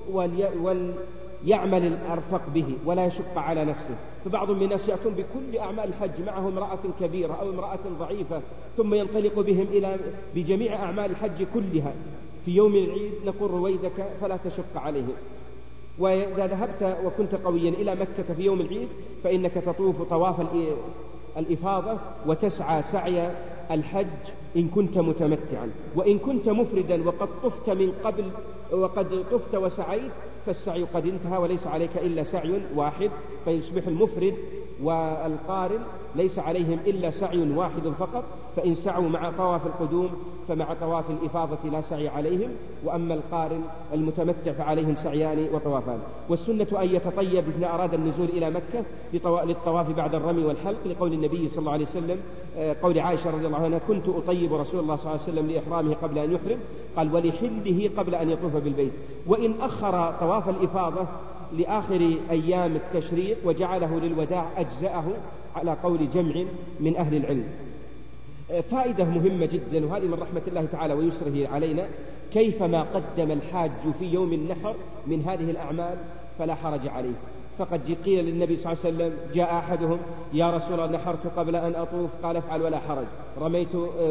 وليعمل الأرفق به ولا يشق على نفسه. فبعض من الناس يأتون بكل أعمال الحج معه امرأة كبيرة أو امرأة ضعيفة، ثم ينطلق بهم إلى بجميع أعمال الحج كلها في يوم العيد. نقول رويدك فلا تشق عليهم. وإذا ذهبت وكنت قويا إلى مكة في يوم العيد فإنك تطوف طواف الإفاضة وتسعى سعي الحج إن كنت متمتعا. وإن كنت مفردا وقد طفت من قبل وقد طفت وسعيت فالسعي قد انتهى وليس عليك إلا سعي واحد، فيصبح المفرد والقارن ليس عليهم إلا سعي واحد فقط. فإن سعوا مع طواف القدوم فمع طواف الإفاضة لا سعي عليهم، وأما القارن المتمتع فعليهم سعيان وطوافان. والسنة أن يتطيب إذا أراد النزول إلى مكة للطواف بعد الرمي والحلق، لقول النبي صلى الله عليه وسلم قول عائشة رضي الله عنها كنت أطيب رسول الله صلى الله عليه وسلم لإحرامه قبل أن يحرم، قال ولحله قبل أن يطوف بالبيت. وإن أخر طواف الإفاضة لآخر أيام التشريق وجعله للوداع أجزأه على قول جمع من أهل العلم. فائدة مهمة جدا، وهذه من رحمة الله تعالى ويسره علينا، كيفما قدم الحاج في يوم النحر من هذه الأعمال فلا حرج عليه. فقد قيل للنبي صلى الله عليه وسلم جاء أحدهم يا رسول الله نحرت قبل أن أطوف، قال افعل ولا حرج. رميت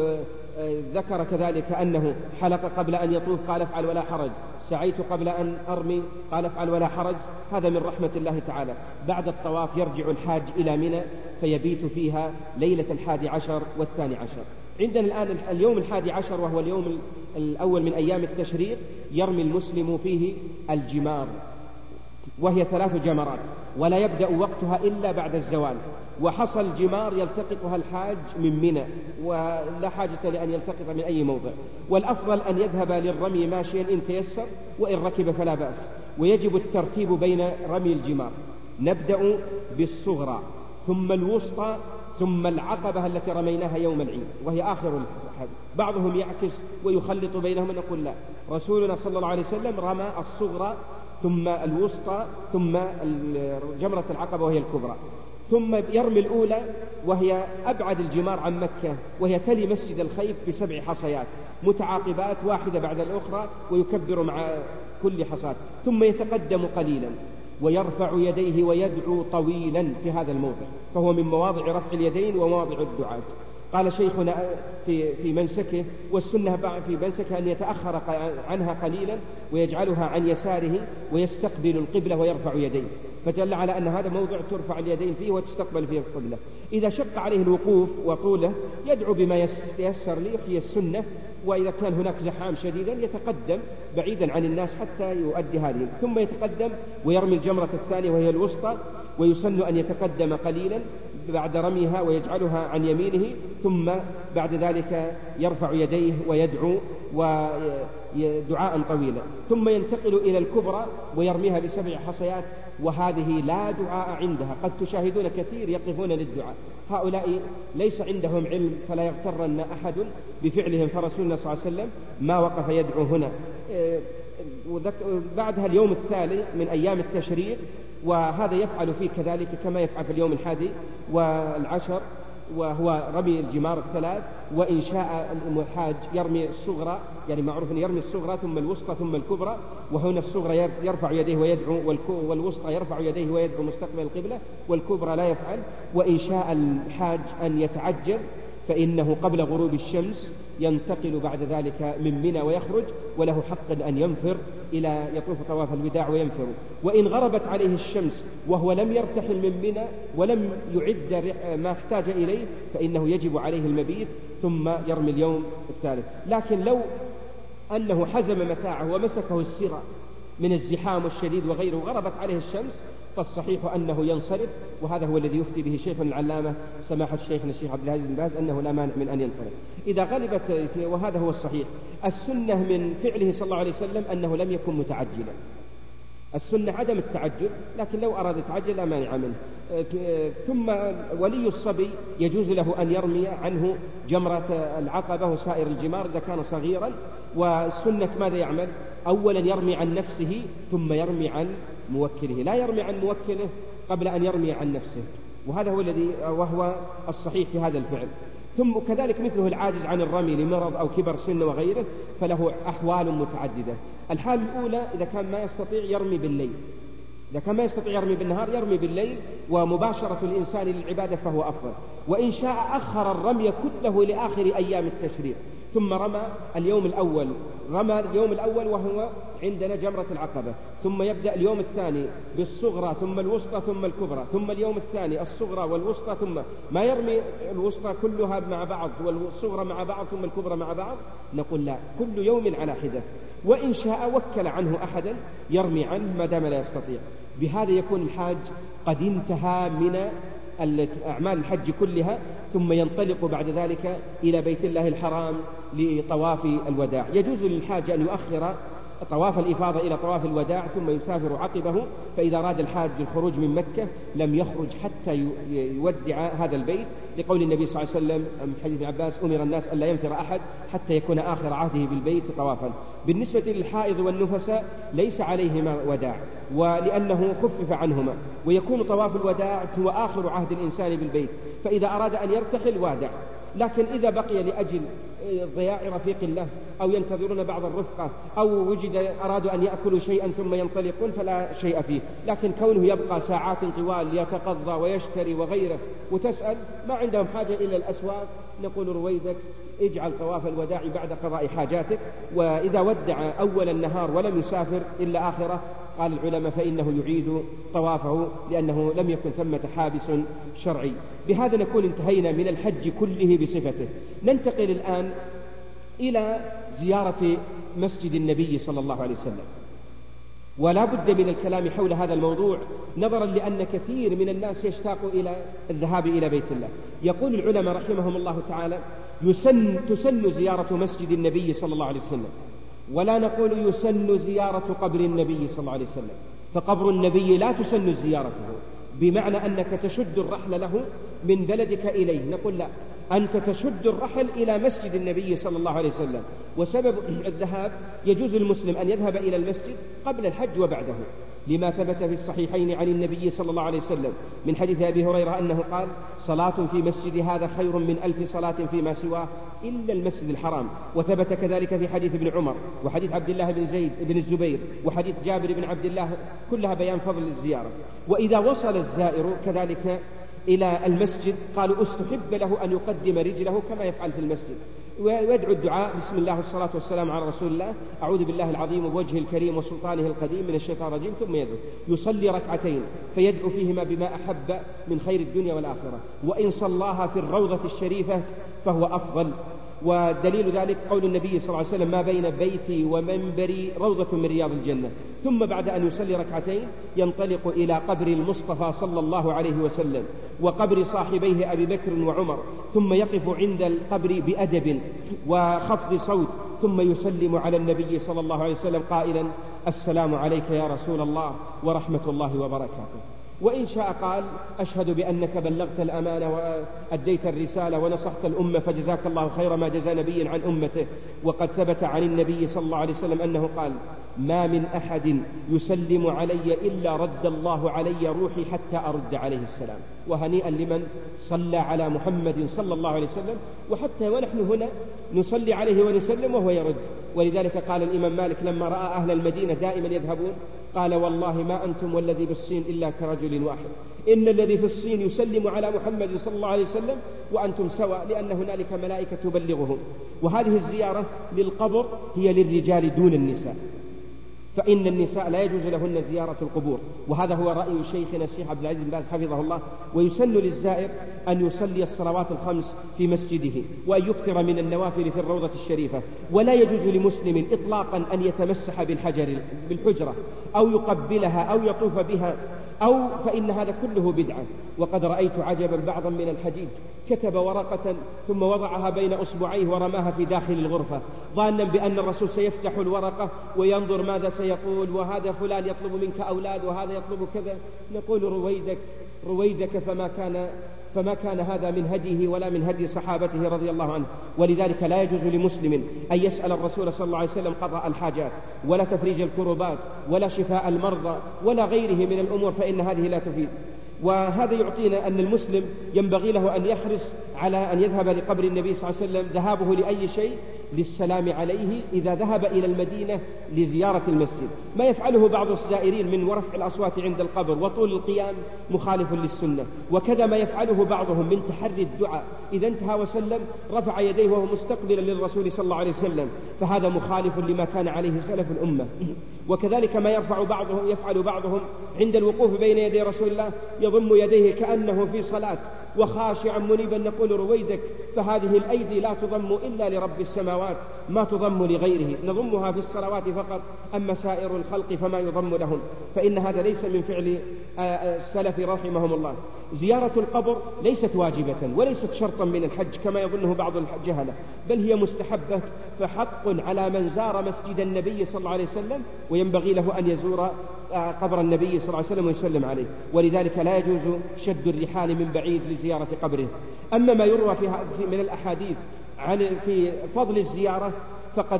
ذكر كذلك أنه حلق قبل أن يطوف، قال افعل ولا حرج. سعيت قبل أن أرمي، قال افعل ولا حرج. هذا من رحمة الله تعالى. بعد الطواف يرجع الحاج إلى منى فيبيت فيها ليلة الحادي عشر والثاني عشر. عندنا الآن اليوم الحادي عشر وهو اليوم الأول من أيام التشريق، يرمي المسلم فيه الجمار، وهي ثلاث جمرات ولا يبدأ وقتها إلا بعد الزوال. وحصى الجمار يلتقطها الحاج من منى ولا حاجة لأن يلتقط من أي موضع. والأفضل أن يذهب للرمي ماشيا إن تيسر، وإن ركب فلا بأس. ويجب الترتيب بين رمي الجمار، نبدأ بالصغرى ثم الوسطى ثم العقبة التي رميناها يوم العيد وهي آخر الحج. بعضهم يعكس ويخلط بينهم، نقول لا، رسولنا صلى الله عليه وسلم رمى الصغرى ثم الوسطى ثم جمرة العقبة وهي الكبرى، ثم يرمي الأولى وهي أبعد الجمار عن مكة، وهي تلي مسجد الخيف بسبع حصيات متعاقبات واحدة بعد الأخرى، ويكبر مع كل حصاة، ثم يتقدم قليلا ويرفع يديه ويدعو طويلا في هذا الموضع، فهو من مواضع رفع اليدين ومواضع الدعاء. قال شيخنا في في منسكه والسنة في منسكه أن يتأخر عنها قليلا ويجعلها عن يساره ويستقبل القبلة ويرفع يديه، فدل على أن هذا موضع ترفع اليدين فيه وتستقبل فيه القبلة. إذا شق عليه الوقوف وطوله يدعو بما يتيسر ليحيي السنة، وإذا كان هناك زحام شديدا يتقدم بعيدا عن الناس حتى يؤدي هذه، ثم يتقدم ويرمي الجمرة الثانية وهي الوسطى، ويسن أن يتقدم قليلا بعد رميها ويجعلها عن يمينه، ثم بعد ذلك يرفع يديه ويدعو ودعاء طويلا، ثم ينتقل إلى الكبرى ويرميها بسبع حصيات، وهذه لا دعاء عندها. قد تشاهدون كثير يقفون للدعاء، هؤلاء ليس عندهم علم، فلا يغترن أحد بفعلهم، فرسولنا صلى الله عليه وسلم ما وقف يدعو هنا. بعدها اليوم الثالث من أيام التشريق، وهذا يفعل فيه كذلك كما يفعل في اليوم الحادي والعشر، وهو رمي الجمار الثلاث. وإن شاء الحاج يرمي الصغرى، يعني معروف أن يرمي الصغرى ثم الوسطى ثم الكبرى، وهنا الصغرى يرفع يديه ويدعو، والوسطى يرفع يديه ويدعو مستقبل القبلة، والكبرى لا يفعل. وإن شاء الحاج أن يتعجل فإنه قبل غروب الشمس ينتقل بعد ذلك من منى ويخرج، وله حق أن ينفر إلى يطوف طواف الوداع وينفر. وإن غربت عليه الشمس وهو لم يرتحل من منى ولم يعد ما احتاج إليه فإنه يجب عليه المبيت ثم يرمي اليوم الثالث. لكن لو أنه حزم متاعه ومسكه السرى من الزحام الشديد وغيره غربت عليه الشمس، فالصحيح أنه ينصرف، وهذا هو الذي يفتي به شيخنا العلامة سماحة الشيخنا الشيخ عبد العزيز بن باز أنه لا مانع من أن ينصرف إذا غلبت، وهذا هو الصحيح. السنة من فعله صلى الله عليه وسلم أنه لم يكن متعجلا، السنة عدم التعجل، لكن لو أراد التعجل لا مانع منه. ثم ولي الصبي يجوز له أن يرمي عنه جمرة العقبة وسائر الجمار إذا كان صغيرا. والسنة ماذا يعمل؟ أولا يرمي عن نفسه ثم يرمي عن موكله، لا يرمي عن موكله قبل أن يرمي عن نفسه، وهذا هو الذي وهو الصحيح في هذا الفعل. ثم كذلك مثله العاجز عن الرمي لمرض أو كبر سن وغيره فله أحوال متعددة. الحال الأولى إذا كان ما يستطيع يرمي بالليل، إذا كان ما يستطيع يرمي بالنهار يرمي بالليل، ومباشرة الإنسان للعبادة فهو أفضل. وإن شاء أخر الرمي كله لآخر أيام التشريق، ثم رمى اليوم الأول، رمى اليوم الأول وهو عندنا جمرة العقبة، ثم يبدأ اليوم الثاني بالصغرى ثم الوسطى ثم الكبرى، ثم اليوم الثاني الصغرى والوسطى، ثم ما يرمي الوسطى كلها مع بعض والصغرى مع بعض ثم الكبرى مع بعض. نقول لا، كل يوم على حدة. وإن شاء وكل عنه أحدا يرمي عنه ما دام لا يستطيع. بهذا يكون الحاج قد انتهى من أعمال الحج كلها، ثم ينطلق بعد ذلك إلى بيت الله الحرام لطواف الوداع. يجوز للحاج أن يؤخر طواف الإفاضة إلى طواف الوداع ثم يسافر عقبه، فإذا أراد الحاج الخروج من مكة لم يخرج حتى يودع هذا البيت، لقول النبي صلى الله عليه وسلم من حديث ابن عباس أمر الناس أن لا ينفر أحد حتى يكون آخر عهده بالبيت طوافا. بالنسبة للحائض والنفساء ليس عليهما وداع، ولأنه خفف عنهما، ويكون طواف الوداع هو آخر عهد الإنسان بالبيت، فإذا أراد أن يرتحل وادع. لكن إذا بقي لأجل ضياع رفيق له أو ينتظرون بعض الرفقة أو وجد أرادوا أن يأكلوا شيئا ثم ينطلقون فلا شيء فيه. لكن كونه يبقى ساعات طوال يتقضى ويشتري وغيره وتسأل ما عندهم حاجة إلى الأسواق، نقول رويدك اجعل طواف الوداع بعد قضاء حاجاتك. وإذا ودع أول النهار ولم يسافر إلا آخره قال العلماء فإنه يعيد طوافه لأنه لم يكن ثمة حابس شرعي. بهذا نكون انتهينا من الحج كله بصفته. ننتقل الآن إلى زيارة مسجد النبي صلى الله عليه وسلم، ولا بد من الكلام حول هذا الموضوع نظرا لأن كثير من الناس يشتاق إلى الذهاب إلى بيت الله. يقول العلماء رحمهم الله تعالى يسن تسن زيارة مسجد النبي صلى الله عليه وسلم، ولا نقول يسن زيارة قبر النبي صلى الله عليه وسلم، فقبر النبي لا تسن زيارته، بمعنى أنك تشد الرحل له من بلدك إليه. نقول لا، أنت تشد الرحل إلى مسجد النبي صلى الله عليه وسلم. وسبب الذهاب يجوز للمسلم أن يذهب إلى المسجد قبل الحج وبعده، لما ثبت في الصحيحين عن النبي صلى الله عليه وسلم من حديث أبي هريرة أنه قال صلاة في مسجد هذا خير من ألف صلاة فيما سواه إلا المسجد الحرام. وثبت كذلك في حديث ابن عمر وحديث عبد الله بن زيد بن الزبير وحديث جابر بن عبد الله، كلها بيان فضل الزيارة. وإذا وصل الزائر كذلك إلى المسجد قالوا استحب له أن يقدم رجله كما يفعل في المسجد ويدعو الدعاء بسم الله والصلاة والسلام على رسول الله، أعوذ بالله العظيم وبوجهه الكريم وسلطانه القديم من الشيطان الرجيم، ثم يدعو يصلي ركعتين فيدعو فيهما بما أحب من خير الدنيا والآخرة. وإن صلاها في الروضة الشريفة فهو أفضل. ودليل ذلك قول النبي صلى الله عليه وسلم: ما بين بيتي ومنبري روضة من رياض الجنة. ثم بعد أن يصلي ركعتين ينطلق إلى قبر المصطفى صلى الله عليه وسلم وقبر صاحبيه أبي بكر وعمر، ثم يقف عند القبر بأدب وخفض صوت، ثم يسلم على النبي صلى الله عليه وسلم قائلا: السلام عليك يا رسول الله ورحمة الله وبركاته. وإن شاء قال: أشهد بأنك بلغت الأمانة وأديت الرسالة ونصحت الأمة فجزاك الله خير ما جزى نبي عن أمته. وقد ثبت عن النبي صلى الله عليه وسلم أنه قال: ما من أحد يسلم علي إلا رد الله علي روحي حتى أرد عليه السلام. وهنيئا لمن صلى على محمد صلى الله عليه وسلم، وحتى ونحن هنا نصلي عليه ونسلم وهو يرد. ولذلك قال الإمام مالك لما رأى أهل المدينة دائما يذهبون قال: والله ما أنتم والذي بالصين إلا كرجل واحد، إن الذي في الصين يسلم على محمد صلى الله عليه وسلم وأنتم سواء، لأن هنالك ملائكة تبلغهم. وهذه الزيارة للقبر هي للرجال دون النساء، فإن النساء لا يجوز لهن زيارة القبور، وهذا هو رأي شيخنا الشيخ عبد العزيز بن باز حفظه الله. ويسن للزائر أن يصلي الصلوات الخمس في مسجده، وأن يكثر من النوافل في الروضة الشريفة. ولا يجوز لمسلم إطلاقا أن يتمسح بالحجر بالحجرة أو يقبلها أو يطوف بها، أو فإن هذا كله بدعة. وقد رأيت عجبا بعضا من الحجيج كتب ورقة ثم وضعها بين أصبعيه ورماها في داخل الغرفة ظانا بأن الرسول سيفتح الورقة وينظر ماذا سيقول، وهذا فلان يطلب منك أولاد وهذا يطلب كذا. نقول: رويدك رويدك فما كان فما كان هذا من هديه ولا من هدي صحابته رضي الله عنه. ولذلك لا يجوز لمسلم أن يسأل الرسول صلى الله عليه وسلم قضاء الحاجات ولا تفريج الكربات ولا شفاء المرضى ولا غيره من الأمور، فإن هذه لا تفيد. وهذا يعطينا أن المسلم ينبغي له أن يحرص على أن يذهب لقبر النبي صلى الله عليه وسلم، ذهابه لأي شيء للسلام عليه إذا ذهب إلى المدينة لزيارة المسجد. ما يفعله بعض الزائرين من ورفع الأصوات عند القبر وطول القيام مخالف للسنة، وكذا ما يفعله بعضهم من تحري الدعاء، إذا انتهى وسلم رفع يديه وهو مستقبلا للرسول صلى الله عليه وسلم، فهذا مخالف لما كان عليه سلف الأمة. وكذلك ما يرفع بعضهم يفعل بعضهم عند الوقوف بين يدي رسول الله يضم يديه كأنه في صلاة وخاشعا منيبا. نقول: رويدك، فهذه الأيدي لا تضم إلا لرب السماوات، ما تضم لغيره، نضمها في الصلوات فقط، أما سائر الخلق فما يضم لهم، فإن هذا ليس من فعل السلف رحمهم الله. زيارة القبر ليست واجبة وليست شرطا من الحج كما يظنه بعض الجهلة، بل هي مستحبة، فحق على من زار مسجد النبي صلى الله عليه وسلم وينبغي له أن يزور قبر النبي صلى الله عليه وسلم ويسلم عليه. ولذلك لا يجوز شد الرحال من بعيد لزيارة قبره. أما ما يروى في من الأحاديث عن في فضل الزيارة فقد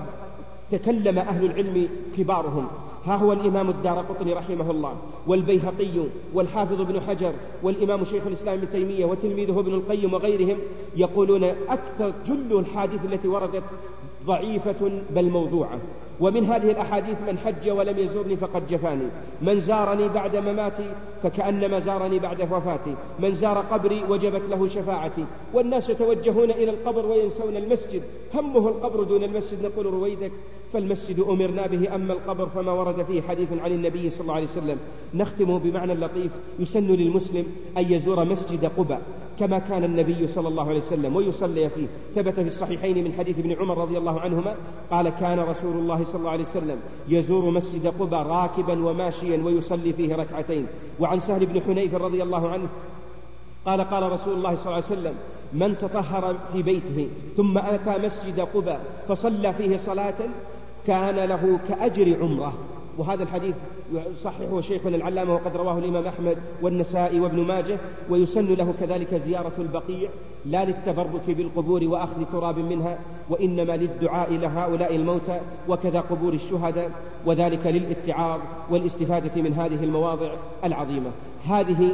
تكلم أهل العلم كبارهم، ها هو الإمام الدارقطني رحمه الله والبيهقي والحافظ ابن حجر والإمام شيخ الإسلام ابن تيمية وتلميذه ابن القيم وغيرهم، يقولون أكثر جل الحادث التي وردت ضعيفة بل موضوعة. ومن هذه الأحاديث: من حج ولم يزورني فقد جفاني، من زارني بعد مماتي فكأنما زارني بعد وفاتي، من زار قبري وجبت له شفاعتي. والناس يتوجهون إلى القبر وينسون المسجد، همه القبر دون المسجد. نقول: رويدك، فالمسجد أمرنا به، أما القبر فما ورد فيه حديث عن النبي صلى الله عليه وسلم. نختم بمعنى لطيف: يسن للمسلم أن يزور مسجد قباء كما كان النبي صلى الله عليه وسلم ويصلي فيه. ثبت في الصحيحين من حديث ابن عمر رضي الله عنهما قال: كان رسول الله صلى الله عليه وسلم يزور مسجد قباء راكبا وماشيا ويصلي فيه ركعتين. وعن سهل بن حنيف رضي الله عنه قال: قال رسول الله صلى الله عليه وسلم: من تطهر في بيته ثم أتى مسجد قباء فصلى فيه صلاة كان له كأجر عمره. وهذا الحديث صححه شيخنا العلامة وقد رواه الإمام أحمد والنسائي وابن ماجه. ويسن له كذلك زيارة البقيع، لا للتبرك بالقبور وأخذ تراب منها، وإنما للدعاء لهؤلاء الموتى، وكذا قبور الشهداء، وذلك للاتعاظ والاستفادة من هذه المواضع العظيمة. هذه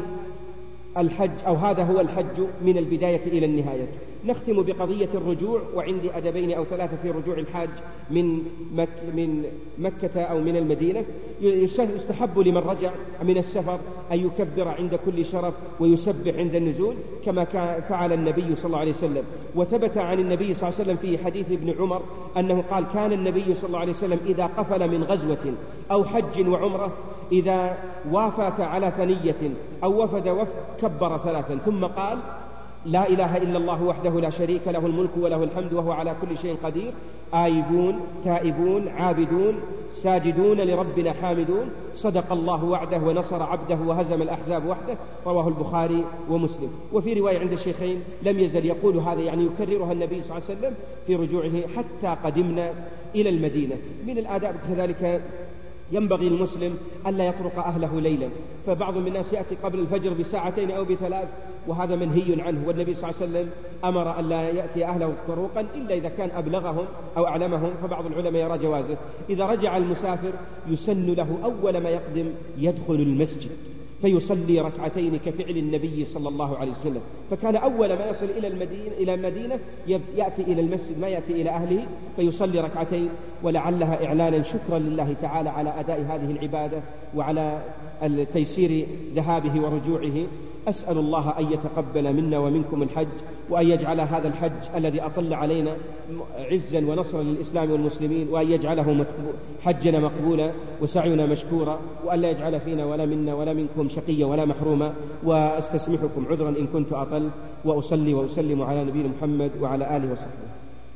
الحج أو هذا هو الحج من البداية إلى النهاية. نختم بقضية الرجوع، وعندي أدبين أو ثلاثة في رجوع الحاج من مك من مكة أو من المدينة. يستحب لمن رجع من السفر أن يكبر عند كل شرف ويسبح عند النزول كما فعل النبي صلى الله عليه وسلم. وثبت عن النبي صلى الله عليه وسلم في حديث ابن عمر أنه قال: كان النبي صلى الله عليه وسلم إذا قفل من غزوة أو حج وعمرة إذا وافق على ثنية أو وفد وفد كبر ثلاثا، ثم قال: لا إله إلا الله وحده لا شريك له الملك وله الحمد وهو على كل شيء قدير، آيبون تائبون عابدون ساجدون لربنا حامدون، صدق الله وعده ونصر عبده وهزم الأحزاب وحده. رواه البخاري ومسلم. وفي رواية عند الشيخين لم يزل يقول هذا، يعني يكررها النبي صلى الله عليه وسلم في رجوعه حتى قدمنا إلى المدينة. من الآداب كذلك ينبغي المسلم ألا يطرق أهله ليلا، فبعض الناس يأتي قبل الفجر بساعتين أو بثلاث، وهذا منهي عنه، والنبي صلى الله عليه وسلم أمر ألا يأتي أهله طروقا إلا إذا كان أبلغهم أو أعلمهم، فبعض العلماء يرى جوازه. إذا رجع المسافر يسن له أول ما يقدم يدخل المسجد فيصلي ركعتين كفعل النبي صلى الله عليه وسلم، فكان أول ما يصل إلى المدينة إلى المدينة يأتي إلى المسجد ما يأتي إلى أهله فيصلي ركعتين، ولعلها إعلانا شكرا لله تعالى على أداء هذه العبادة وعلى تيسير ذهابه ورجوعه. أسأل الله أن يتقبل منا ومنكم الحج، وأن يجعل هذا الحج الذي أطل علينا عزا ونصرا للإسلام والمسلمين، وأن يجعله حجنا مقبولا وسعينا مشكورا، وأن لا يجعل فينا ولا منا ولا منكم شقيا ولا محروما. وأستسمحكم عذرا إن كنت أطلت، وأصلي وأسلم على نبينا محمد وعلى آله وصحبه.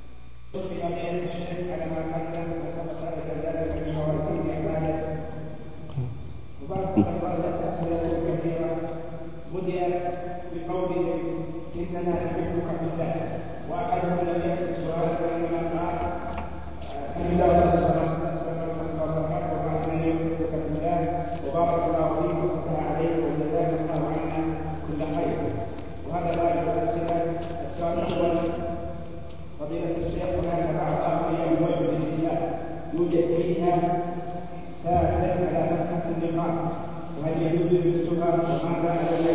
بدأت بقوله إننا نحبك في الله، وأحدهم لم يكن سؤالا وإنما قال أن الله صلى الله عليه وسلم وأن يحبك في الله وبارك الله فيك وفتح عليك وجزاك الله عنا كل خير. وهذا باب الأسئلة. السؤال الأول: فضيلة الشيخ، هناك بعض أولياء بالنساء يوجد فيها ساتر على فتحة النقاب، وهل يجوز لبسها وماذا على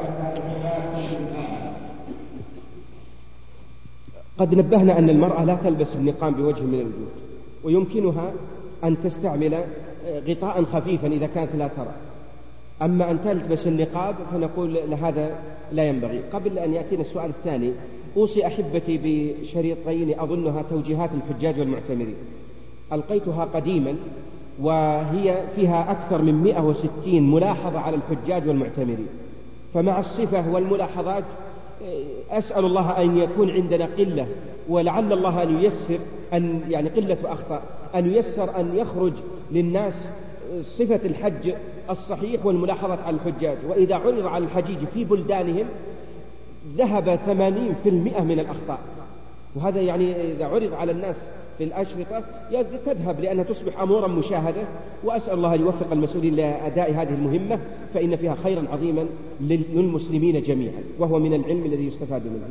قد نبهنا أن المرأة لا تلبس النقاب بوجه من الوجوه، ويمكنها أن تستعمل غطاء خفيفا إذا كانت لا ترى. أما أن تلبس النقاب فنقول لهذا لا ينبغي. قبل أن يأتينا السؤال الثاني، أوصي أحبتي بشريطين أظنها توجيهات الحجاج والمعتمرين، ألقيتها قديما وهي فيها أكثر من مئة وستين ملاحظة على الحجاج والمعتمرين، فمع الصفة والملاحظات أسأل الله أن يكون عندنا قلة، ولعل الله أن ييسر أن يعني قلة أخطاء أن ييسر أن يخرج للناس صفة الحج الصحيح والملاحظة على الحجاج. وإذا عرض على الحجيج في بلدانهم ذهب ثمانين بالمئة من الأخطاء، وهذا يعني إذا عرض على الناس في الأشرطة تذهب لأنها تصبح أمورا مشاهدة. وأسأل الله أن يوفق المسؤولين لأداء هذه المهمة، فإن فيها خيرا عظيما للمسلمين جميعا، وهو من العلم الذي يستفاد منه.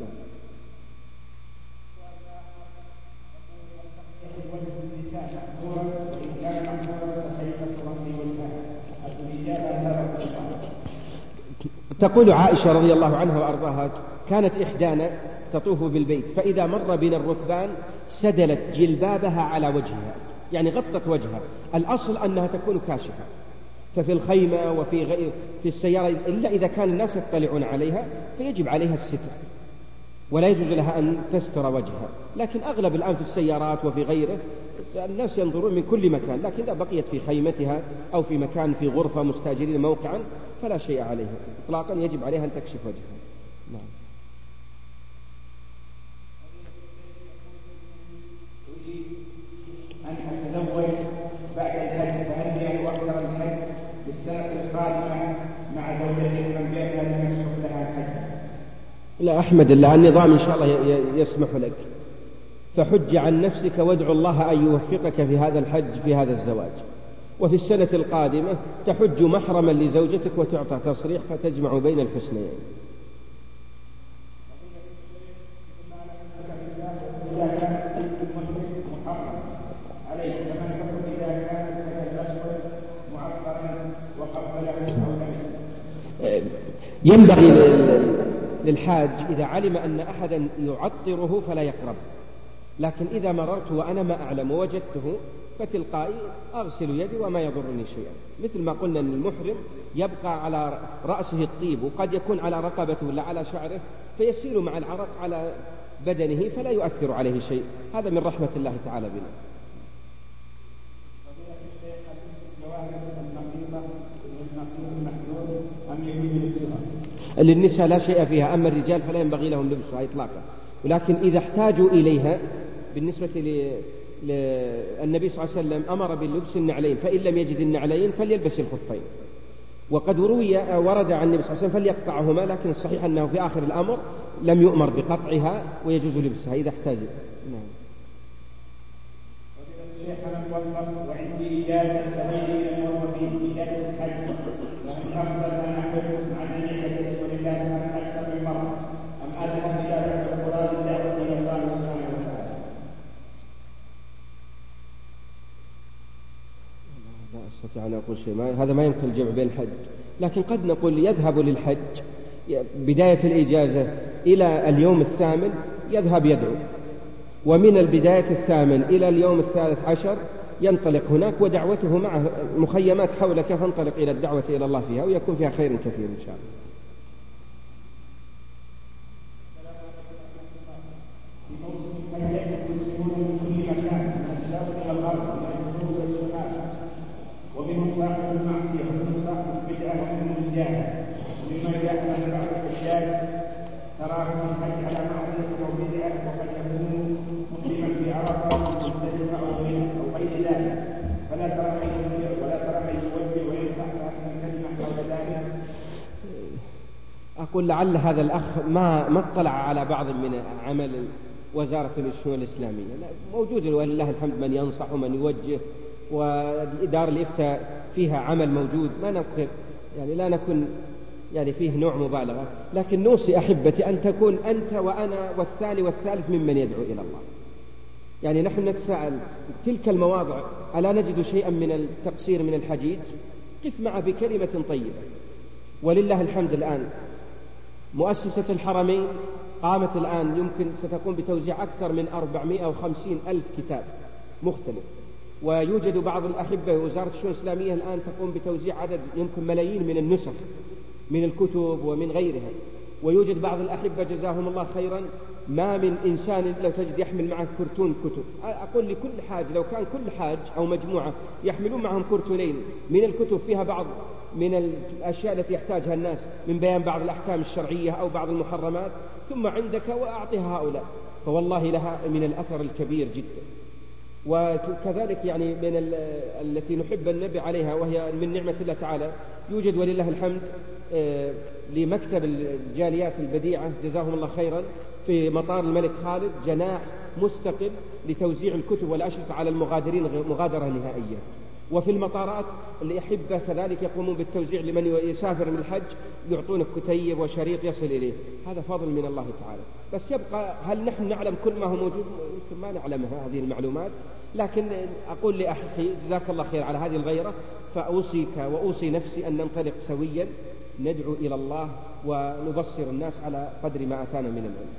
تقول عائشة رضي الله عنها وأرضاها: كانت إحدانا تطوف بالبيت فإذا مر بنا الركبان سدلت جلبابها على وجهها، يعني غطت وجهها. الأصل أنها تكون كاشفة، ففي الخيمة وفي غير في السيارة إلا إذا كان الناس يطلعون عليها فيجب عليها الستر، ولا يجوز لها أن تستر وجهها. لكن أغلب الآن في السيارات وفي غيره الناس ينظرون من كل مكان، لكن إذا بقيت في خيمتها أو في مكان في غرفة مستأجرين موقعا فلا شيء عليها إطلاقا، يجب عليها أن تكشف وجهها. نعم. أن أتزوج بعد الحج، فهل لي أكثر الحج بالسنة القادمة مع زوجتي من بينها لم يسمح لها الحج؟ لا، أحمد الله، النظام إن شاء الله يسمح لك، فحج عن نفسك وادعو الله أن يوفقك في هذا الحج في هذا الزواج. وفي السنة القادمة تحج محرما لزوجتك وتعطى تصريح فتجمع بين الحسنيين. ينبغي للحاج إذا علم أن أحدا يعطره فلا يقرب، لكن إذا مررت وأنا ما أعلم ووجدته فتلقائي أغسل يدي وما يضرني شيئا. مثل ما قلنا أن المحرم يبقى على رأسه الطيب، وقد يكون على رقبته ولا على شعره فيسير مع العرق على بدنه فلا يؤثر عليه شيء. هذا من رحمة الله تعالى بنا. للنساء لا شيء فيها، أما الرجال فلا ينبغي لهم لبسها إطلاقا. ولكن إذا احتاجوا إليها بالنسبة للنبي صلى الله عليه وسلم أمر بلبس النعلين، فإن لم يجد النعلين فليلبس الخفين. وقد روي ورد عن النبي صلى الله عليه وسلم فليقطعهما، لكن الصحيح أنه في آخر الأمر لم يؤمر بقطعها ويجوز لبسها إذا احتاج. نعم. الشيخ أنا موظف وعندي إجازة لغيري من الموظفين إجازة الحج، ومن أفضل أن أحج مع جميع رسول الله أكثر من مرة، أم أذهب إلى بعض القرى للدعوة إلى الله سبحانه وتعالى؟ لا أستطيع أن أقول شيء، ما هذا ما يمكن الجمع بين الحج، لكن قد نقول يذهب للحج بداية الإجازة إلى اليوم الثامن يذهب يدعو، ومن البداية الثامن إلى اليوم الثالث عشر ينطلق هناك ودعوته معه مخيمات حولك، فانطلق إلى الدعوة إلى الله فيها ويكون فيها خير كثير إن شاء الله. في موسم الحج المسلمون من كل مكان من الشرق إلى الغرب من الجنوب والشمال، ومنهم صاحب المعصية ومنهم صاحب البدعة ومنهم الجاهل، ومما جاء أن بعض الحجاج تراهم الحج على معصية أو بدعة، وقد يكون مسلما في عرفة مزدلفة أو غير ذلك، فلا ترى من ينكر ولا ترى من يوجه وينصح من كلمة حول ذلك. أقول لعل هذا الأخ ما ما اطلع على بعض من عمل وزارة الشؤون الإسلامية، موجود ولله الحمد من ينصح ومن يوجه، وإدارة الإفتاء فيها عمل موجود، ما نقدر يعني لا نكون يعني فيه نوع مبالغة، لكن نوصي أحبتي أن تكون أنت وأنا والثاني والثالث ممن يدعو إلى الله. يعني نحن نتساءل تلك المواضع ألا نجد شيئا من التقصير من الحجيج؟ قف معه بكلمة طيبة. ولله الحمد الآن مؤسسة الحرمين قامت الآن يمكن ستقوم بتوزيع أكثر من أربعمائة وخمسين ألف كتاب مختلف، ويوجد بعض الأحبة وزارة الشؤون الإسلامية الآن تقوم بتوزيع عدد يمكن ملايين من النسخ من الكتب ومن غيرها، ويوجد بعض الأحبة جزاهم الله خيرا ما من إنسان لو تجد يحمل معه كرتون كتب. أقول لكل حاج لو كان كل حاج أو مجموعة يحملون معهم كرتونين من الكتب فيها بعض من الأشياء التي يحتاجها الناس من بيان بعض الأحكام الشرعية أو بعض المحرمات، ثم عندك وأعطيها هؤلاء، فوالله لها من الأثر الكبير جدا. وكذلك يعني من التي نحب النبي عليها وهي من نعمة الله تعالى، يوجد ولله الحمد لمكتب الجاليات البديعة جزاهم الله خيرا في مطار الملك خالد جناح مستقل لتوزيع الكتب والأشرطة على المغادرين مغادرة نهائية. وفي المطارات الأحبة كذلك يقومون بالتوزيع لمن يسافر من الحج، يعطونك كتيب وشريط يصل إليه. هذا فضل من الله تعالى. بس يبقى هل نحن نعلم كل ما هو موجود؟ يمكن ما نعلم هذه المعلومات، لكن أقول لأخي جزاك الله خير على هذه الغيرة، فأوصيك وأوصي نفسي أن ننطلق سويا ندعو إلى الله ونبصر الناس على قدر ما أتانا من العلم.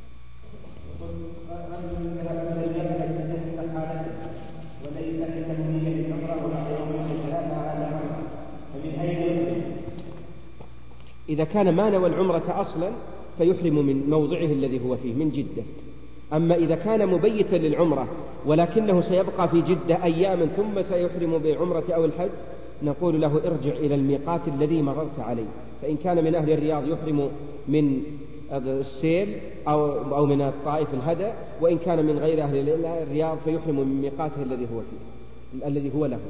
وليس عنده نية العمرة ولا يوم ثلاثة على مرة، فمن أين يحرم؟ إذا كان ما نوى العمرة أصلا فيحرم من موضعه الذي هو فيه من جدة. أما إذا كان مبيتا للعمرة ولكنه سيبقى في جدة أياما ثم سيحرم بعمرة أو الحج، نقول له ارجع إلى الميقات الذي مررت عليه. فإن كان من أهل الرياض يحرم من السيل أو أو من الطائف الهدى، وإن كان من غير أهل الرياض فيحرم من ميقاته الذي هو فيه الذي هو له.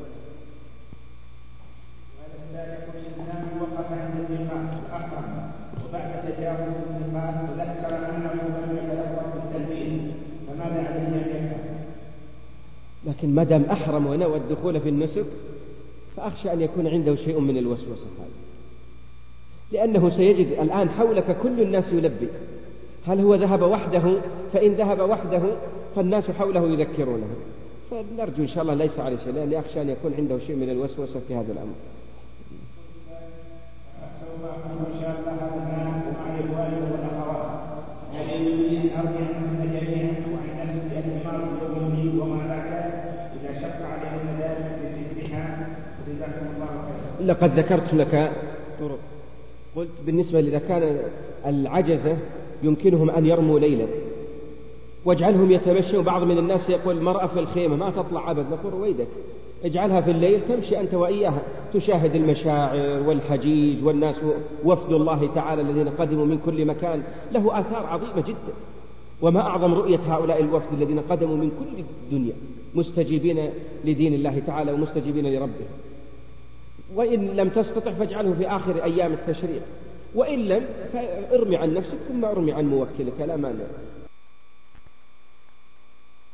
وهذا يكون الإنسان وقف عند الميقات أحرم، وبعد تجاوز الميقات تذكر أنه لم يتلفظ بالتلبية، فماذا عليه أن يفعل؟ لكن ما دام أحرم ونوى الدخول في النسك فأخشى أن يكون عنده شيء من الوسوسة هذه، لأنه سيجد الآن حولك كل الناس يلبي. هل هو ذهب وحده؟ فإن ذهب وحده فالناس حوله يذكرونه، فنرجو إن شاء الله ليس عليه شيء، لأني أخشى أن يكون عنده شيء من الوسوسة في هذا الأمر. إن شاء الله هذا الآن ومع الوالد والأخوات، يعني يريد أن أرجع من جميعا وعن نفسي الإمام يومي وما بعده إذا شق عليهم ذلك بالاستحاء، جزاكم الله خيرا. لقد ذكرت لك طرق، قلت بالنسبة إذا كان العجزة يمكنهم أن يرموا ليلا واجعلهم يتمشوا. بعض من الناس يقول المرأة في الخيمة ما تطلع أبد، نقول رويدك اجعلها في الليل، تمشي أنت وإياها تشاهد المشاعر والحجيج والناس وفد الله تعالى الذين قدموا من كل مكان، له آثار عظيمة جدا. وما أعظم رؤية هؤلاء الوفد الذين قدموا من كل الدنيا مستجيبين لدين الله تعالى ومستجيبين لربهم. وإن لم تستطع فاجعله في آخر أيام التشريع، وإن لم فارمي عن نفسك ثم ارمي عن موكلك لا مانع.